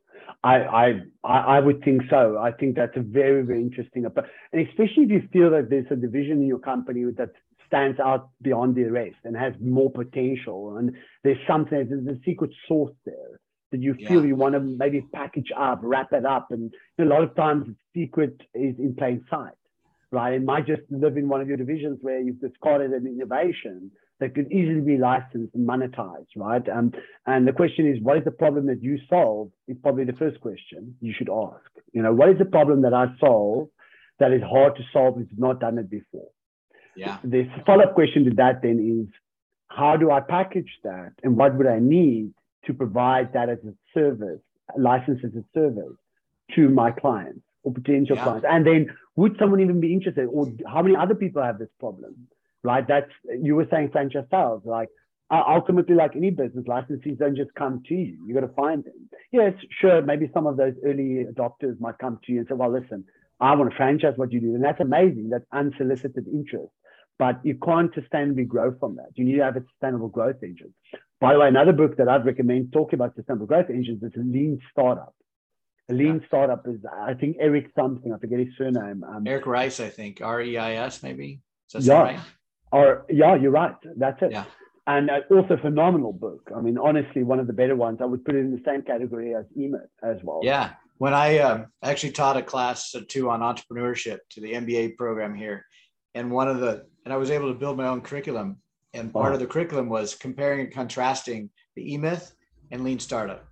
[SPEAKER 2] I, I I would think so. I think that's a very, very interesting approach. And especially if you feel that there's a division in your company that stands out beyond the rest and has more potential, and there's something, there's a secret sauce there that you feel yeah. you want to maybe package up, wrap it up. And a lot of times the secret is in plain sight, right? It might just live in one of your divisions where you've discarded an innovation that could easily be licensed and monetized, right? Um, and the question is, what is the problem that you solve? Is probably the first question you should ask. You know, what is the problem that I solve that is hard to solve if you've not done it before?
[SPEAKER 1] Yeah.
[SPEAKER 2] The follow-up question to that then is, how do I package that? And what would I need to provide that as a service, a license as a service to my clients or potential yeah. clients? And then would someone even be interested? Or how many other people have this problem? Right, that's, you were saying franchise sales, like uh, ultimately, like any business, licensees don't just come to you. You got to find them. Yes, sure, maybe some of those early adopters might come to you and say, well, listen, I want to franchise what you do. And that's amazing, that's unsolicited interest. But you can't sustainably grow from that. You need to have a sustainable growth engine. By the way, another book that I'd recommend talking about sustainable growth engines is a Lean Startup. A Lean yeah. Startup is, I think, Eric something, I forget his surname. Um,
[SPEAKER 1] Eric Rice, I think, R E I S maybe. Is that
[SPEAKER 2] yeah.
[SPEAKER 1] right?
[SPEAKER 2] Or yeah, you're right. That's it.
[SPEAKER 1] Yeah.
[SPEAKER 2] And uh, also phenomenal book. I mean, honestly, one of the better ones. I would put it in the same category as E-Myth as well.
[SPEAKER 1] Yeah. When I uh, actually taught a class or two on entrepreneurship to the M B A program here, and one of the, and I was able to build my own curriculum. And part oh. of the curriculum was comparing and contrasting the E-Myth and Lean Startup.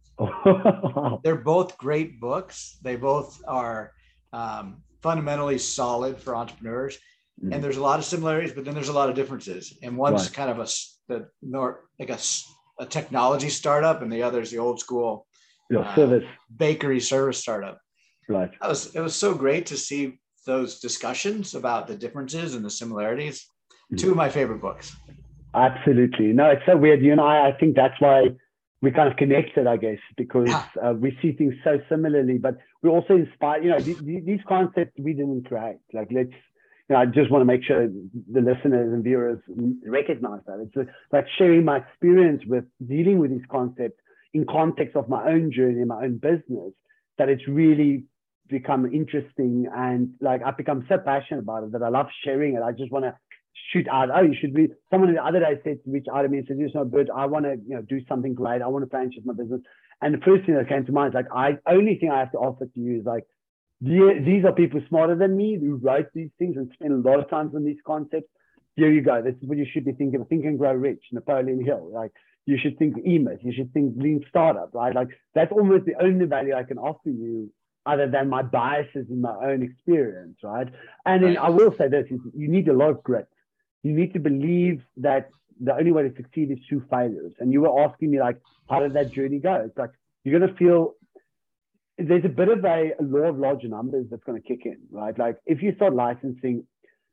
[SPEAKER 1] They're both great books. They both are um, fundamentally solid for entrepreneurs. And there's a lot of similarities, but then there's a lot of differences. And one's right. kind of a the more like a, a technology startup, and the other is the old school
[SPEAKER 2] uh, service
[SPEAKER 1] bakery service startup.
[SPEAKER 2] Right.
[SPEAKER 1] That was it was so great to see those discussions about the differences and the similarities. Mm-hmm. Two of my favorite books.
[SPEAKER 2] Absolutely. No, it's so weird. You and I, I think that's why we kind of connected, I guess, because yeah. uh, we see things so similarly, but we also inspire. You know, these, these concepts we didn't create. Like let's. You know, I just want to make sure the listeners and viewers recognize that. It's like sharing my experience with dealing with these concepts in context of my own journey, my own business, that it's really become interesting. And like, I've become so passionate about it that I love sharing it. I just want to shoot out. Oh, you should be, someone the other day said, reach out to me and said, it's not good. I want to, you know, do something great. I want to franchise my business. And the first thing that came to mind is like, I only thing I have to offer to you is like, these are people smarter than me who wrote these things and spend a lot of time on these concepts. Here you go. This is what you should be thinking of. Think and Grow Rich, Napoleon Hill. Like you should think E-Myth. You should think Lean Startup, right? Like that's almost the only value I can offer you other than my biases in my own experience, right? And then I will say this, you need a lot of grit. you need to believe that the only way to succeed is through failures. And you were asking me, like, how did that journey go? It's like, you're going to feel there's a bit of a, a law of large numbers that's going to kick in, right? Like, if you start licensing,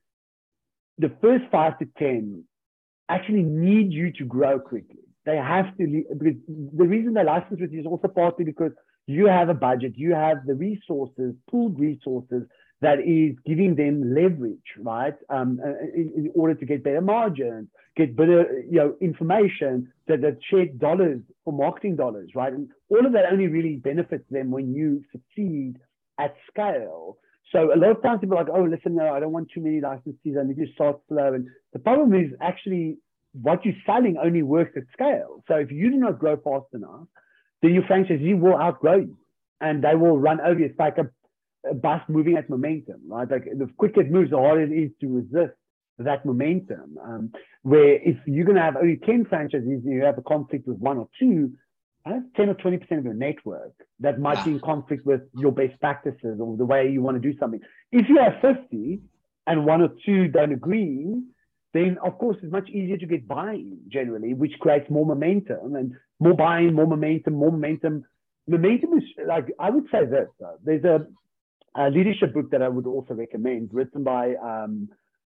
[SPEAKER 2] the first five to ten actually need you to grow quickly. They have to, because the reason they license with you is also partly because you have a budget, you have the resources, pooled resources that is giving them leverage, right? Um, in, in order to get better margins, get better, you know, information that, that shed dollars for marketing dollars, right? And all of that only really benefits them when you succeed at scale. So a lot of times people are like, oh, listen, no, I don't want too many licensees. I need to start slow. And the problem is actually what you're selling only works at scale. So if you do not grow fast enough, then your franchisee will outgrow you and they will run over you. It's like a, a bus moving at momentum, right? Like the quicker it moves, the harder it is to resist that momentum. Um, where if you're going to have only ten franchisees and you have a conflict with one or two, that's ten or twenty percent of your network that might yeah. be in conflict with your best practices or the way you want to do something. If you have fifty and one or two don't agree, then of course it's much easier to get buy-in generally, which creates more momentum and more buy-in, more momentum, more momentum. Momentum is like, I would say this, though. There's a, a leadership book that I would also recommend written by um,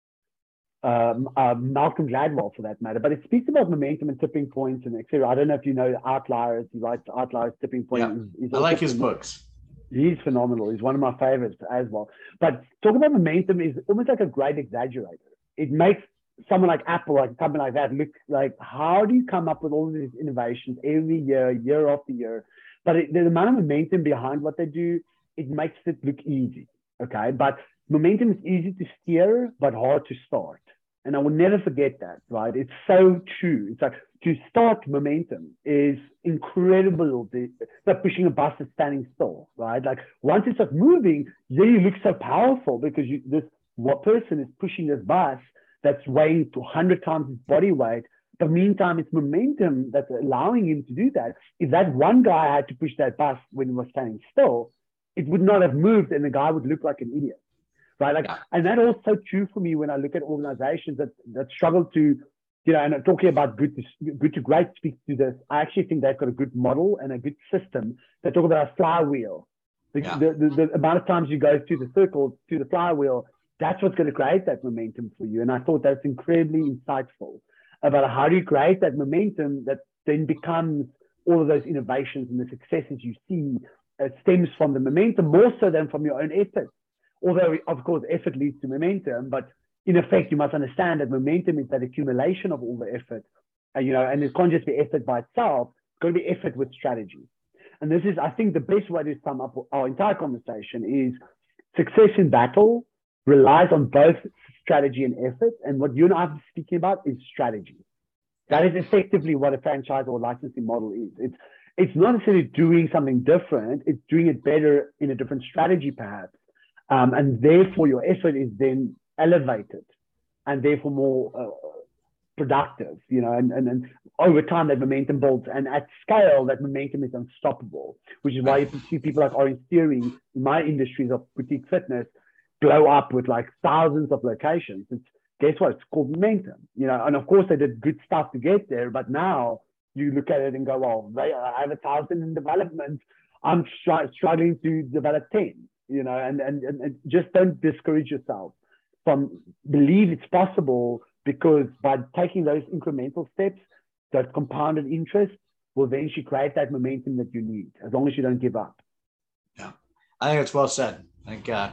[SPEAKER 2] um, uh, Malcolm Gladwell for that matter, but it speaks about momentum and tipping points and et cetera. I don't know if you know Outliers. He writes Outliers, Tipping Point.
[SPEAKER 1] Yeah. He's, he's I like his books.
[SPEAKER 2] He's phenomenal. He's one of my favorites as well. But talking about momentum is almost like a great exaggerator. It makes someone like Apple, like something like that, look like, how do you come up with all of these innovations every year, year after year? But it, the amount of momentum behind what they do, it makes it look easy, okay? But momentum is easy to steer, but hard to start. And I will never forget that, right? It's so true. It's like, to start momentum is incredible. It's like pushing a bus that's standing still, right? Like once it starts moving, then you look so powerful because you, this what person is pushing this bus that's weighing to one hundred times its body weight. But meantime, it's momentum that's allowing him to do that. If that one guy had to push that bus when he was standing still, it would not have moved and the guy would look like an idiot, right? Like, yeah. And that also true for me when I look at organizations that, that struggle to, you know, and I'm talking about good to, good to great speaks to this. I actually think they've got a good model and a good system. They talk about a flywheel. The, yeah. the, the, the amount of times you go through the circle, through the flywheel, that's what's going to create that momentum for you. And I thought that's incredibly insightful about how do you create that momentum that then becomes all of those innovations and the successes you see. It stems from the momentum more so than from your own effort. Although, of course, effort leads to momentum, but in effect, you must understand that momentum is that accumulation of all the effort, uh, you know, and it can't just be effort by itself. It's got to be effort with strategy. And this is, I think, the best way to sum up our entire conversation is success in battle relies on both strategy and effort. And what you and I are speaking about is strategy. That is effectively what a franchise or licensing model is. It's, it's not necessarily doing something different. It's doing it better in a different strategy, perhaps. Um, and therefore, your effort is then elevated and therefore more uh, productive, you know, and, and, and over time that momentum builds. And at scale, that momentum is unstoppable, which is why you see people like Orange Theory in my industries of boutique fitness blow up with like thousands of locations. It's, guess what? It's called momentum, you know, and of course they did good stuff to get there, but now you look at it and go, well, they I have a thousand in development. I'm str- struggling to develop ten, you know, and, and, and, and just don't discourage yourself from believe it's possible, because by taking those incremental steps, that compounded interest will eventually create that momentum that you need, as long as you don't give up.
[SPEAKER 1] Yeah, I think it's well said. I think, uh,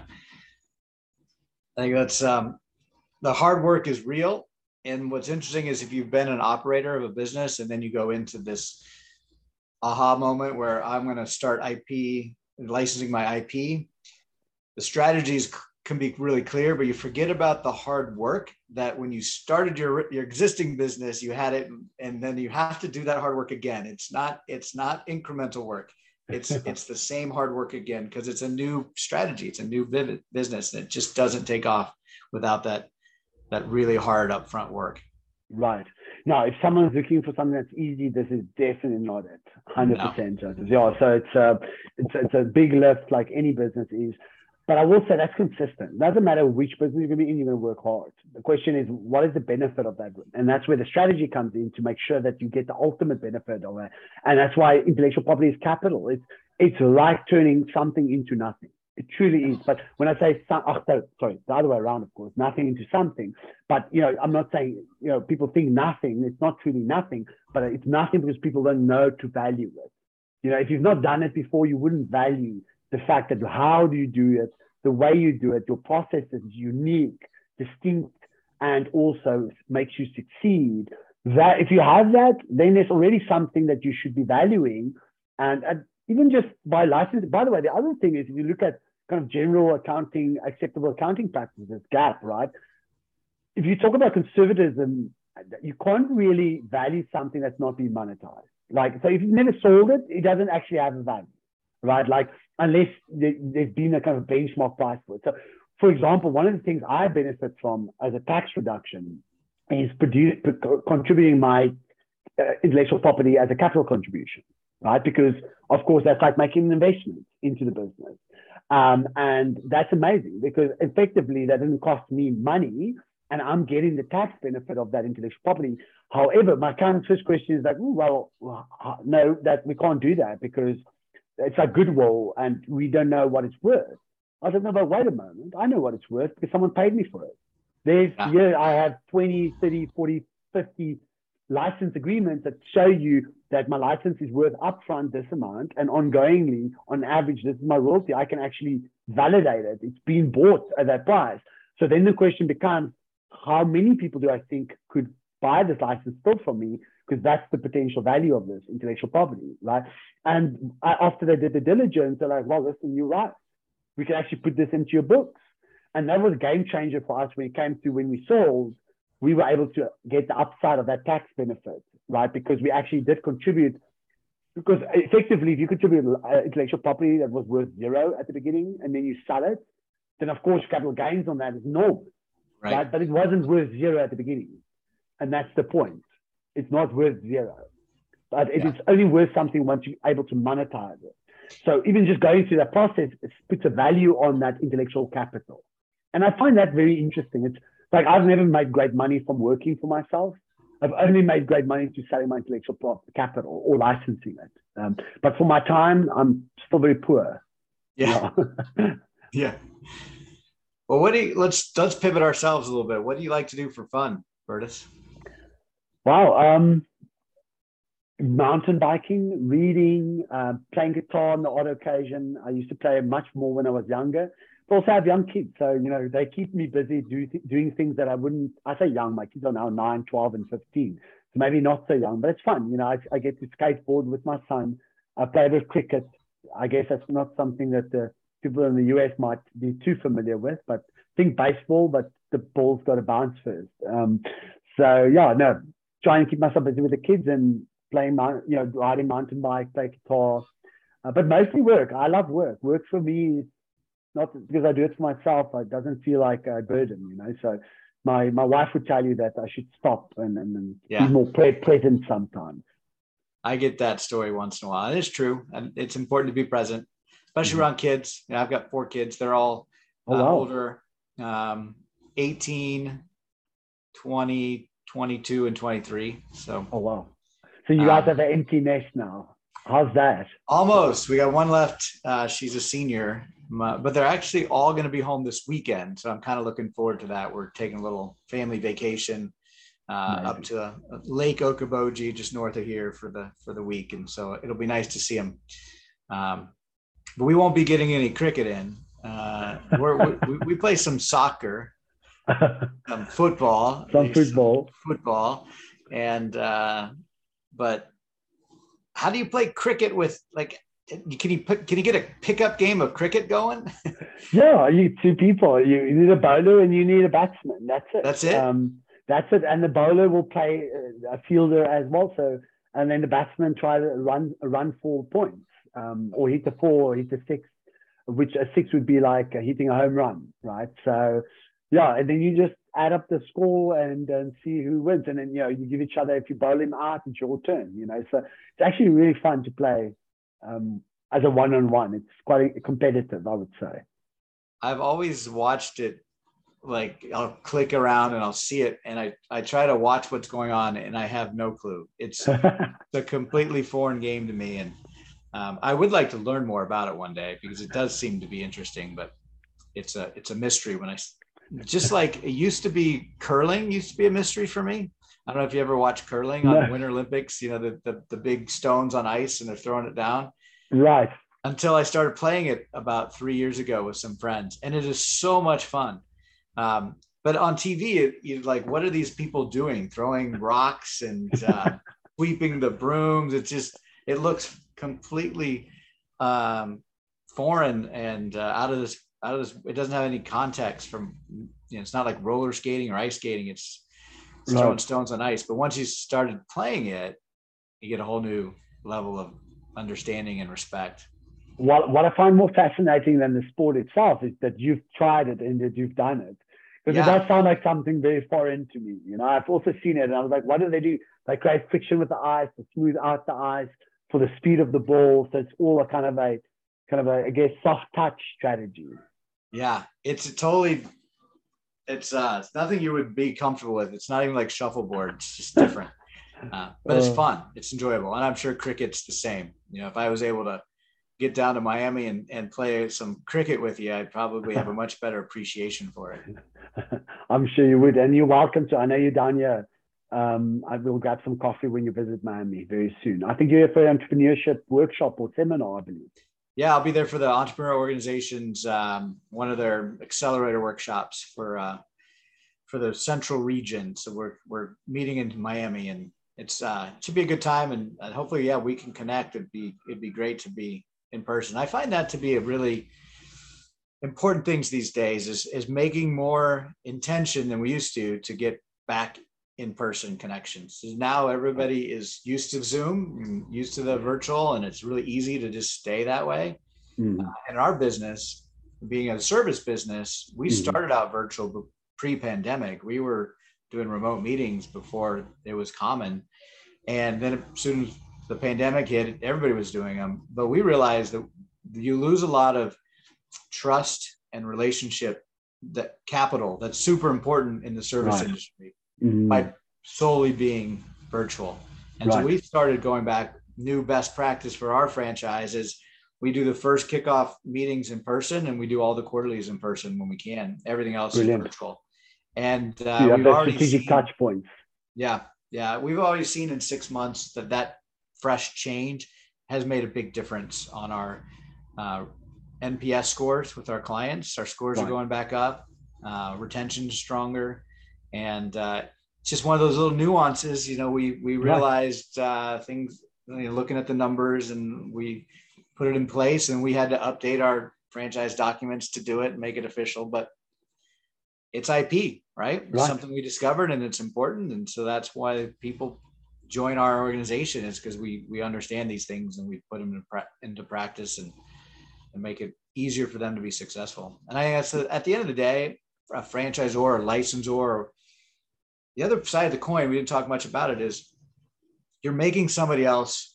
[SPEAKER 1] I think that's um, the hard work is real. And what's interesting is if you've been an operator of a business and then you go into this aha moment where I'm going to start I P, licensing my I P, the strategies can be really clear, but you forget about the hard work that when you started your, your existing business, you had it, and then you have to do that hard work again. It's not, it's not incremental work. It's, it's the same hard work again, because it's a new strategy. It's a new business, and it just doesn't take off without that, that really hard upfront work.
[SPEAKER 2] Right. Now, if someone's looking for something that's easy, this is definitely not it. one hundred percent. No. Yeah. So it's a, it's, it's a big lift, like any business is. But I will say that's consistent. It doesn't matter which business you're going to be in, you're going to work hard. The question is, what is the benefit of that? And that's where the strategy comes in to make sure that you get the ultimate benefit of it. And that's why intellectual property is capital. It's, it's like turning something into nothing. It truly is. But when I say, oh, sorry, the other way around, of course, nothing into something. But, you know, I'm not saying, you know, people think nothing. It's not truly nothing, but it's nothing because people don't know to value it. You know, if you've not done it before, you wouldn't value the fact that how do you do it, the way you do it, your process is unique, distinct, and also makes you succeed. That if you have that, then there's already something that you should be valuing. And, and even just by license, by the way, the other thing is if you look at kind of general accounting, acceptable accounting practices, GAAP, right? If you talk about conservatism, you can't really value something that's not being monetized. Like, so if you've never sold it, it doesn't actually have a value, right? Like, unless there's been a kind of benchmark price for it. So, for example, one of the things I benefit from as a tax reduction is produce, contributing my uh, intellectual property as a capital contribution, right? Because, of course, that's like making an investment into the business. Um, and that's amazing because effectively that doesn't cost me money and I'm getting the tax benefit of that intellectual property. However, my kind of first question is like, well, no, that we can't do that because it's like goodwill and we don't know what it's worth. I don't know, but wait a moment. I know what it's worth because someone paid me for it. There's, yeah, yeah I have twenty, thirty, forty, fifty license agreements that show you that my license is worth upfront this amount and ongoingly, on average, this is my royalty. I can actually validate it. It's been bought at that price. So then the question becomes, how many people do I think could buy this license still from me? Because that's the potential value of this intellectual property, right? And I, after they did the diligence, they're like, well, listen, you're right. We can actually put this into your books. And that was a game changer for us when it came to when we sold, we were able to get the upside of that tax benefit, right? Because we actually did contribute, because effectively, if you contribute intellectual property that was worth zero at the beginning, and then you sell it, then of course, capital gains on that is normal, right? right? But it wasn't worth zero at the beginning. And that's the point. It's not worth zero, but it yeah. is only worth something once you're able to monetize it. So even just going through that process, it puts a value on that intellectual capital. And I find that very interesting. It's like, I've never made great money from working for myself. I've only made great money to selling my intellectual capital or licensing it. Um, but for my time, I'm still very poor.
[SPEAKER 1] Yeah. You know? Yeah. Well, what do you, let's, let's pivot ourselves a little bit. What do you like to do for fun, Bertus?
[SPEAKER 2] Wow. Um, mountain biking, reading, uh, playing guitar on the odd occasion. I used to play much more when I was younger. But also I have young kids. So, you know, they keep me busy do, doing things that I wouldn't, I say young, my kids are now nine, twelve, and fifteen. So maybe not so young, but it's fun. You know, I, I get to skateboard with my son. I play with cricket. I guess that's not something that the people in the U S might be too familiar with, but think baseball, but the ball's got to bounce first. Um, so yeah, no, try and keep myself busy with the kids and playing, you know, riding mountain bike, play guitar, uh, but mostly work. I love work. Work for me, not because I do it for myself, it doesn't feel like a burden, you know. So my my wife would tell you that I should stop and, and, and yeah. be more pre- present sometimes.
[SPEAKER 1] I get that story once in a while. And it's true. And it's important to be present, especially mm-hmm. around kids. You know, I've got four kids. They're all uh, oh, wow. older, um, eighteen, twenty, twenty-two, and twenty-three. So,
[SPEAKER 2] oh, wow. So you guys um, have an empty nest now. How's that?
[SPEAKER 1] Almost. We got one left. Uh, she's a senior, but they're actually all going to be home this weekend. So I'm kind of looking forward to that. We're taking a little family vacation uh, up to uh, Lake Okoboji, just north of here for the, for the week. And so it'll be nice to see them. Um, but we won't be getting any cricket in. Uh, we're, we, we play some soccer, some football,
[SPEAKER 2] some football,
[SPEAKER 1] some football. And, uh, but how do you play cricket with, like, can you put, can you get a pickup game of cricket going?
[SPEAKER 2] Yeah, you two people, you, you need a bowler and you need a batsman. That's it.
[SPEAKER 1] That's it.
[SPEAKER 2] Um, that's it. And the bowler will play a fielder as well. So, and then the batsman try to run, run for points, um, or hit the four, or hit the six, which a six would be like hitting a home run, right? So, yeah, and then you just add up the score and, and see who wins. And then, you know, you give each other, if you bowl him out, it's your turn, you know. So it's actually really fun to play um, as a one-on-one. It's quite competitive, I would say.
[SPEAKER 1] I've always watched it. Like I'll click around and I'll see it, and I I try to watch what's going on, and I have no clue. It's, it's a completely foreign game to me, and um, I would like to learn more about it one day because it does seem to be interesting. But it's a it's a mystery. When I just like it used to be curling used to be a mystery for me. I don't know if you ever watched curling on
[SPEAKER 2] No.
[SPEAKER 1] Winter Olympics. You know the, the the big stones on ice and they're throwing it down.
[SPEAKER 2] Right.
[SPEAKER 1] Until I started playing it about three years ago with some friends, and it is so much fun. Um, but on T V, it, you're like, what are these people doing? Throwing rocks and uh, sweeping the brooms. It just, it looks completely um, foreign and uh, out of this, out of this. It doesn't have any context from, you know, it's not like roller skating or ice skating. It's, it's throwing
[SPEAKER 2] Right.
[SPEAKER 1] stones on ice. But once you started playing it, you get a whole new level of understanding and respect.
[SPEAKER 2] What, what I find more fascinating than the sport itself is that you've tried it and that you've done it. Because
[SPEAKER 1] Yeah.
[SPEAKER 2] it does sound like something very foreign to me. You know, I've also seen it and I was like, what do they do? They create friction with the ice to smooth out the ice for the speed of the ball. So it's all a kind of a, kind of a, I guess, soft touch strategy.
[SPEAKER 1] Yeah, it's a totally, it's uh, it's nothing you would be comfortable with. It's not even like shuffleboard. It's just different. Uh, but it's
[SPEAKER 2] Uh,
[SPEAKER 1] fun. It's enjoyable. And I'm sure cricket's the same. You know, if I was able to get down to Miami and, and play some cricket with you, I'd probably have a much better appreciation for it.
[SPEAKER 2] I'm sure you would. And you're welcome to, I know you're down here. Um, I will grab some coffee when you visit Miami very soon. I think you're here for an entrepreneurship workshop or seminar, I believe.
[SPEAKER 1] Yeah, I'll be there for the entrepreneur organizations, um, one of their accelerator workshops for uh, for the central region. So we're we're meeting in Miami, and it's uh, it should be a good time, and, and hopefully, yeah, we can connect. It'd be it'd be great to be in person. I find that to be a really important things these days is is making more intention than we used to to get back in-person connections. So now everybody is used to Zoom and used to the virtual, and it's really easy to just stay that way.
[SPEAKER 2] Mm-hmm.
[SPEAKER 1] Uh, in our business, being a service business, we
[SPEAKER 2] Mhm.
[SPEAKER 1] started out virtual pre-pandemic. We were doing remote meetings before it was common. And then as soon as the pandemic hit, everybody was doing them. But we realized that you lose a lot of trust and relationship, that capital that's super important in the service
[SPEAKER 2] Right.
[SPEAKER 1] industry
[SPEAKER 2] Mhm.
[SPEAKER 1] by solely being virtual. And
[SPEAKER 2] Right.
[SPEAKER 1] so we started going back. New best practice for our franchise is we do the first kickoff meetings in person, and we do all the quarterlies in person when we can. Everything else
[SPEAKER 2] Brilliant.
[SPEAKER 1] is virtual. And uh,
[SPEAKER 2] You have
[SPEAKER 1] we've
[SPEAKER 2] those
[SPEAKER 1] already
[SPEAKER 2] strategic
[SPEAKER 1] seen,
[SPEAKER 2] touch points.
[SPEAKER 1] yeah, yeah, we've already seen in six months that that fresh change has made a big difference on our uh, N P S scores with our clients. Our scores
[SPEAKER 2] Right.
[SPEAKER 1] are going back up, uh, retention is stronger, and uh, it's just one of those little nuances. You know, we we
[SPEAKER 2] Right.
[SPEAKER 1] realized uh, things, you know, looking at the numbers, and we put it in place, and we had to update our franchise documents to do it and make it official. But it's I P, right? It's
[SPEAKER 2] Right.
[SPEAKER 1] something we discovered, and it's important, and so that's why people join our organization. Is because we we understand these things and we put them into, pra- into practice and and make it easier for them to be successful. And I think that's the, at the end of the day, a franchisor or licensor, the other side of the coin, we didn't talk much about it, is you're making somebody else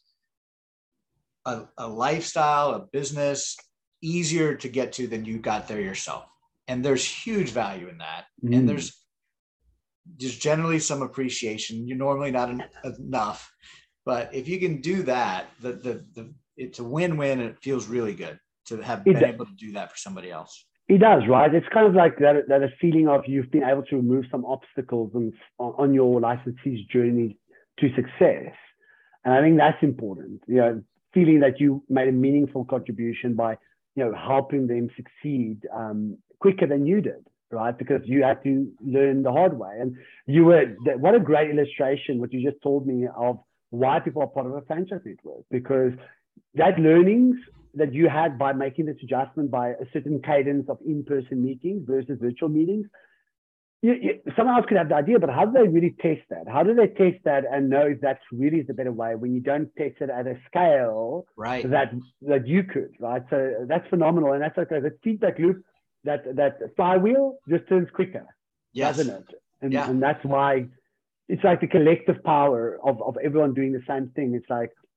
[SPEAKER 1] a, a lifestyle, a business easier to get to than you got there yourself. And there's huge value in that.
[SPEAKER 2] Mm.
[SPEAKER 1] And there's just generally some appreciation. You're normally not en- enough, but if you can do that, the, the, the, it's a win-win, and it feels really good to have
[SPEAKER 2] It
[SPEAKER 1] been
[SPEAKER 2] does.
[SPEAKER 1] able to do that for somebody else.
[SPEAKER 2] It does, right? It's kind of like that, that a feeling of you've been able to remove some obstacles and, on, on your licensee's journey to success. And I think that's important, you know, feeling that you made a meaningful contribution by, you know, helping them succeed um, quicker than you did, right? Because you had to learn the hard way. And you were, what a great illustration, what you just told me, of why people are part of a franchise network, because that learnings that you had by making this adjustment by a certain cadence of in-person meetings versus virtual meetings, you, you, someone else could have the idea, but how do they really test that? How do they test that and know if that's really the better way when you don't test it at a scale
[SPEAKER 1] right.
[SPEAKER 2] that that you could, right? So that's phenomenal, and that's okay. The feedback loop, that that flywheel just turns quicker,
[SPEAKER 1] Yes.
[SPEAKER 2] doesn't it? And
[SPEAKER 1] Yeah.
[SPEAKER 2] and that's why it's like the collective power of of everyone doing the same thing. It's like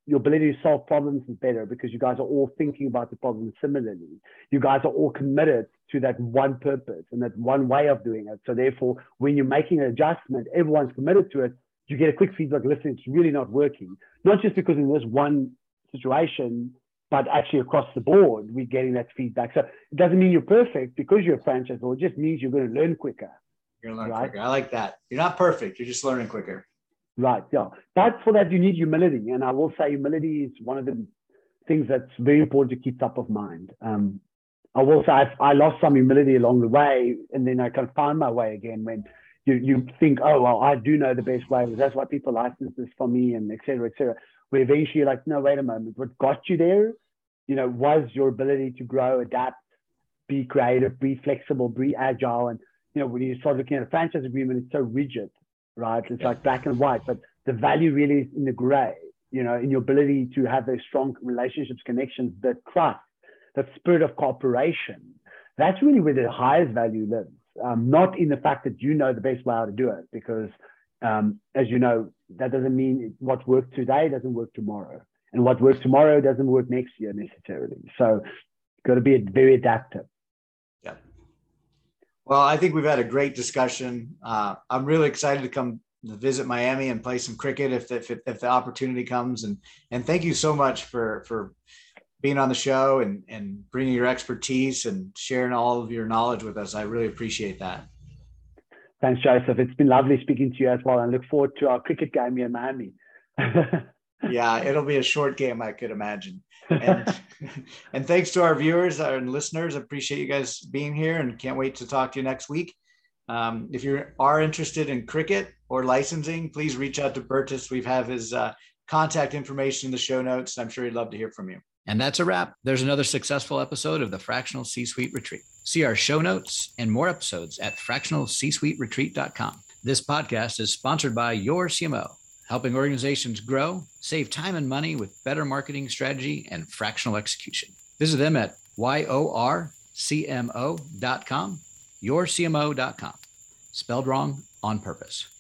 [SPEAKER 2] your ability to solve problems is better because you guys are all thinking about the problem similarly. You guys are all committed to that one purpose and that one way of doing it. So therefore, when you're making an adjustment, everyone's committed to it. You get a quick feedback, listen, it's really not working. Not just because in this one situation, but actually across the board, we're getting that feedback. So it doesn't mean you're perfect because you're a franchisor. It just means you're going to learn quicker.
[SPEAKER 1] You're going to learn right? quicker. I like that. You're not perfect. You're just learning quicker.
[SPEAKER 2] Right, yeah. But for that, you need humility. And I will say humility is one of the things that's very important to keep top of mind. Um, I will say I've, I lost some humility along the way, and then I kind of found my way again when you, you think, oh, well, I do know the best way. That's why people license this for me, and et cetera, et cetera. Where eventually you're like, no, wait a moment. What got you there, you know, was your ability to grow, adapt, be creative, be flexible, be agile. And, you know, when you start looking at a franchise agreement, it's so rigid, right? It's like black and white, but the value really is in the gray, you know, in your ability to have those strong relationships, connections, that trust, that spirit of cooperation. That's really where the highest value lives, um, not in the fact that you know the best way how to do it, because um, as you know, that doesn't mean what worked today doesn't work tomorrow. And what works tomorrow doesn't work next year necessarily. So you've got to be very adaptive.
[SPEAKER 1] Yeah. Well, I think we've had a great discussion. Uh, I'm really excited to come visit Miami and play some cricket if, if, if the opportunity comes. And, and thank you so much for, for being on the show and, and bringing your expertise and sharing all of your knowledge with us. I really appreciate that.
[SPEAKER 2] Thanks, Joseph. It's been lovely speaking to you as well. And I look forward to our cricket game here in Miami.
[SPEAKER 1] Yeah, it'll be a short game, I could imagine. And, and thanks to our viewers and listeners. I appreciate you guys being here and can't wait to talk to you next week. Um, if you are interested in cricket or licensing, please reach out to Bertus. We have his uh, contact information in the show notes. I'm sure he'd love to hear from you. And that's a wrap. There's another successful episode of the Fractional C-Suite Retreat. See our show notes and more episodes at fractional c suite retreat dot com. This podcast is sponsored by Your C M O, helping organizations grow, save time and money with better marketing strategy and fractional execution. Visit them at Y O R C M O dot com, your C M O dot com. Spelled wrong on purpose.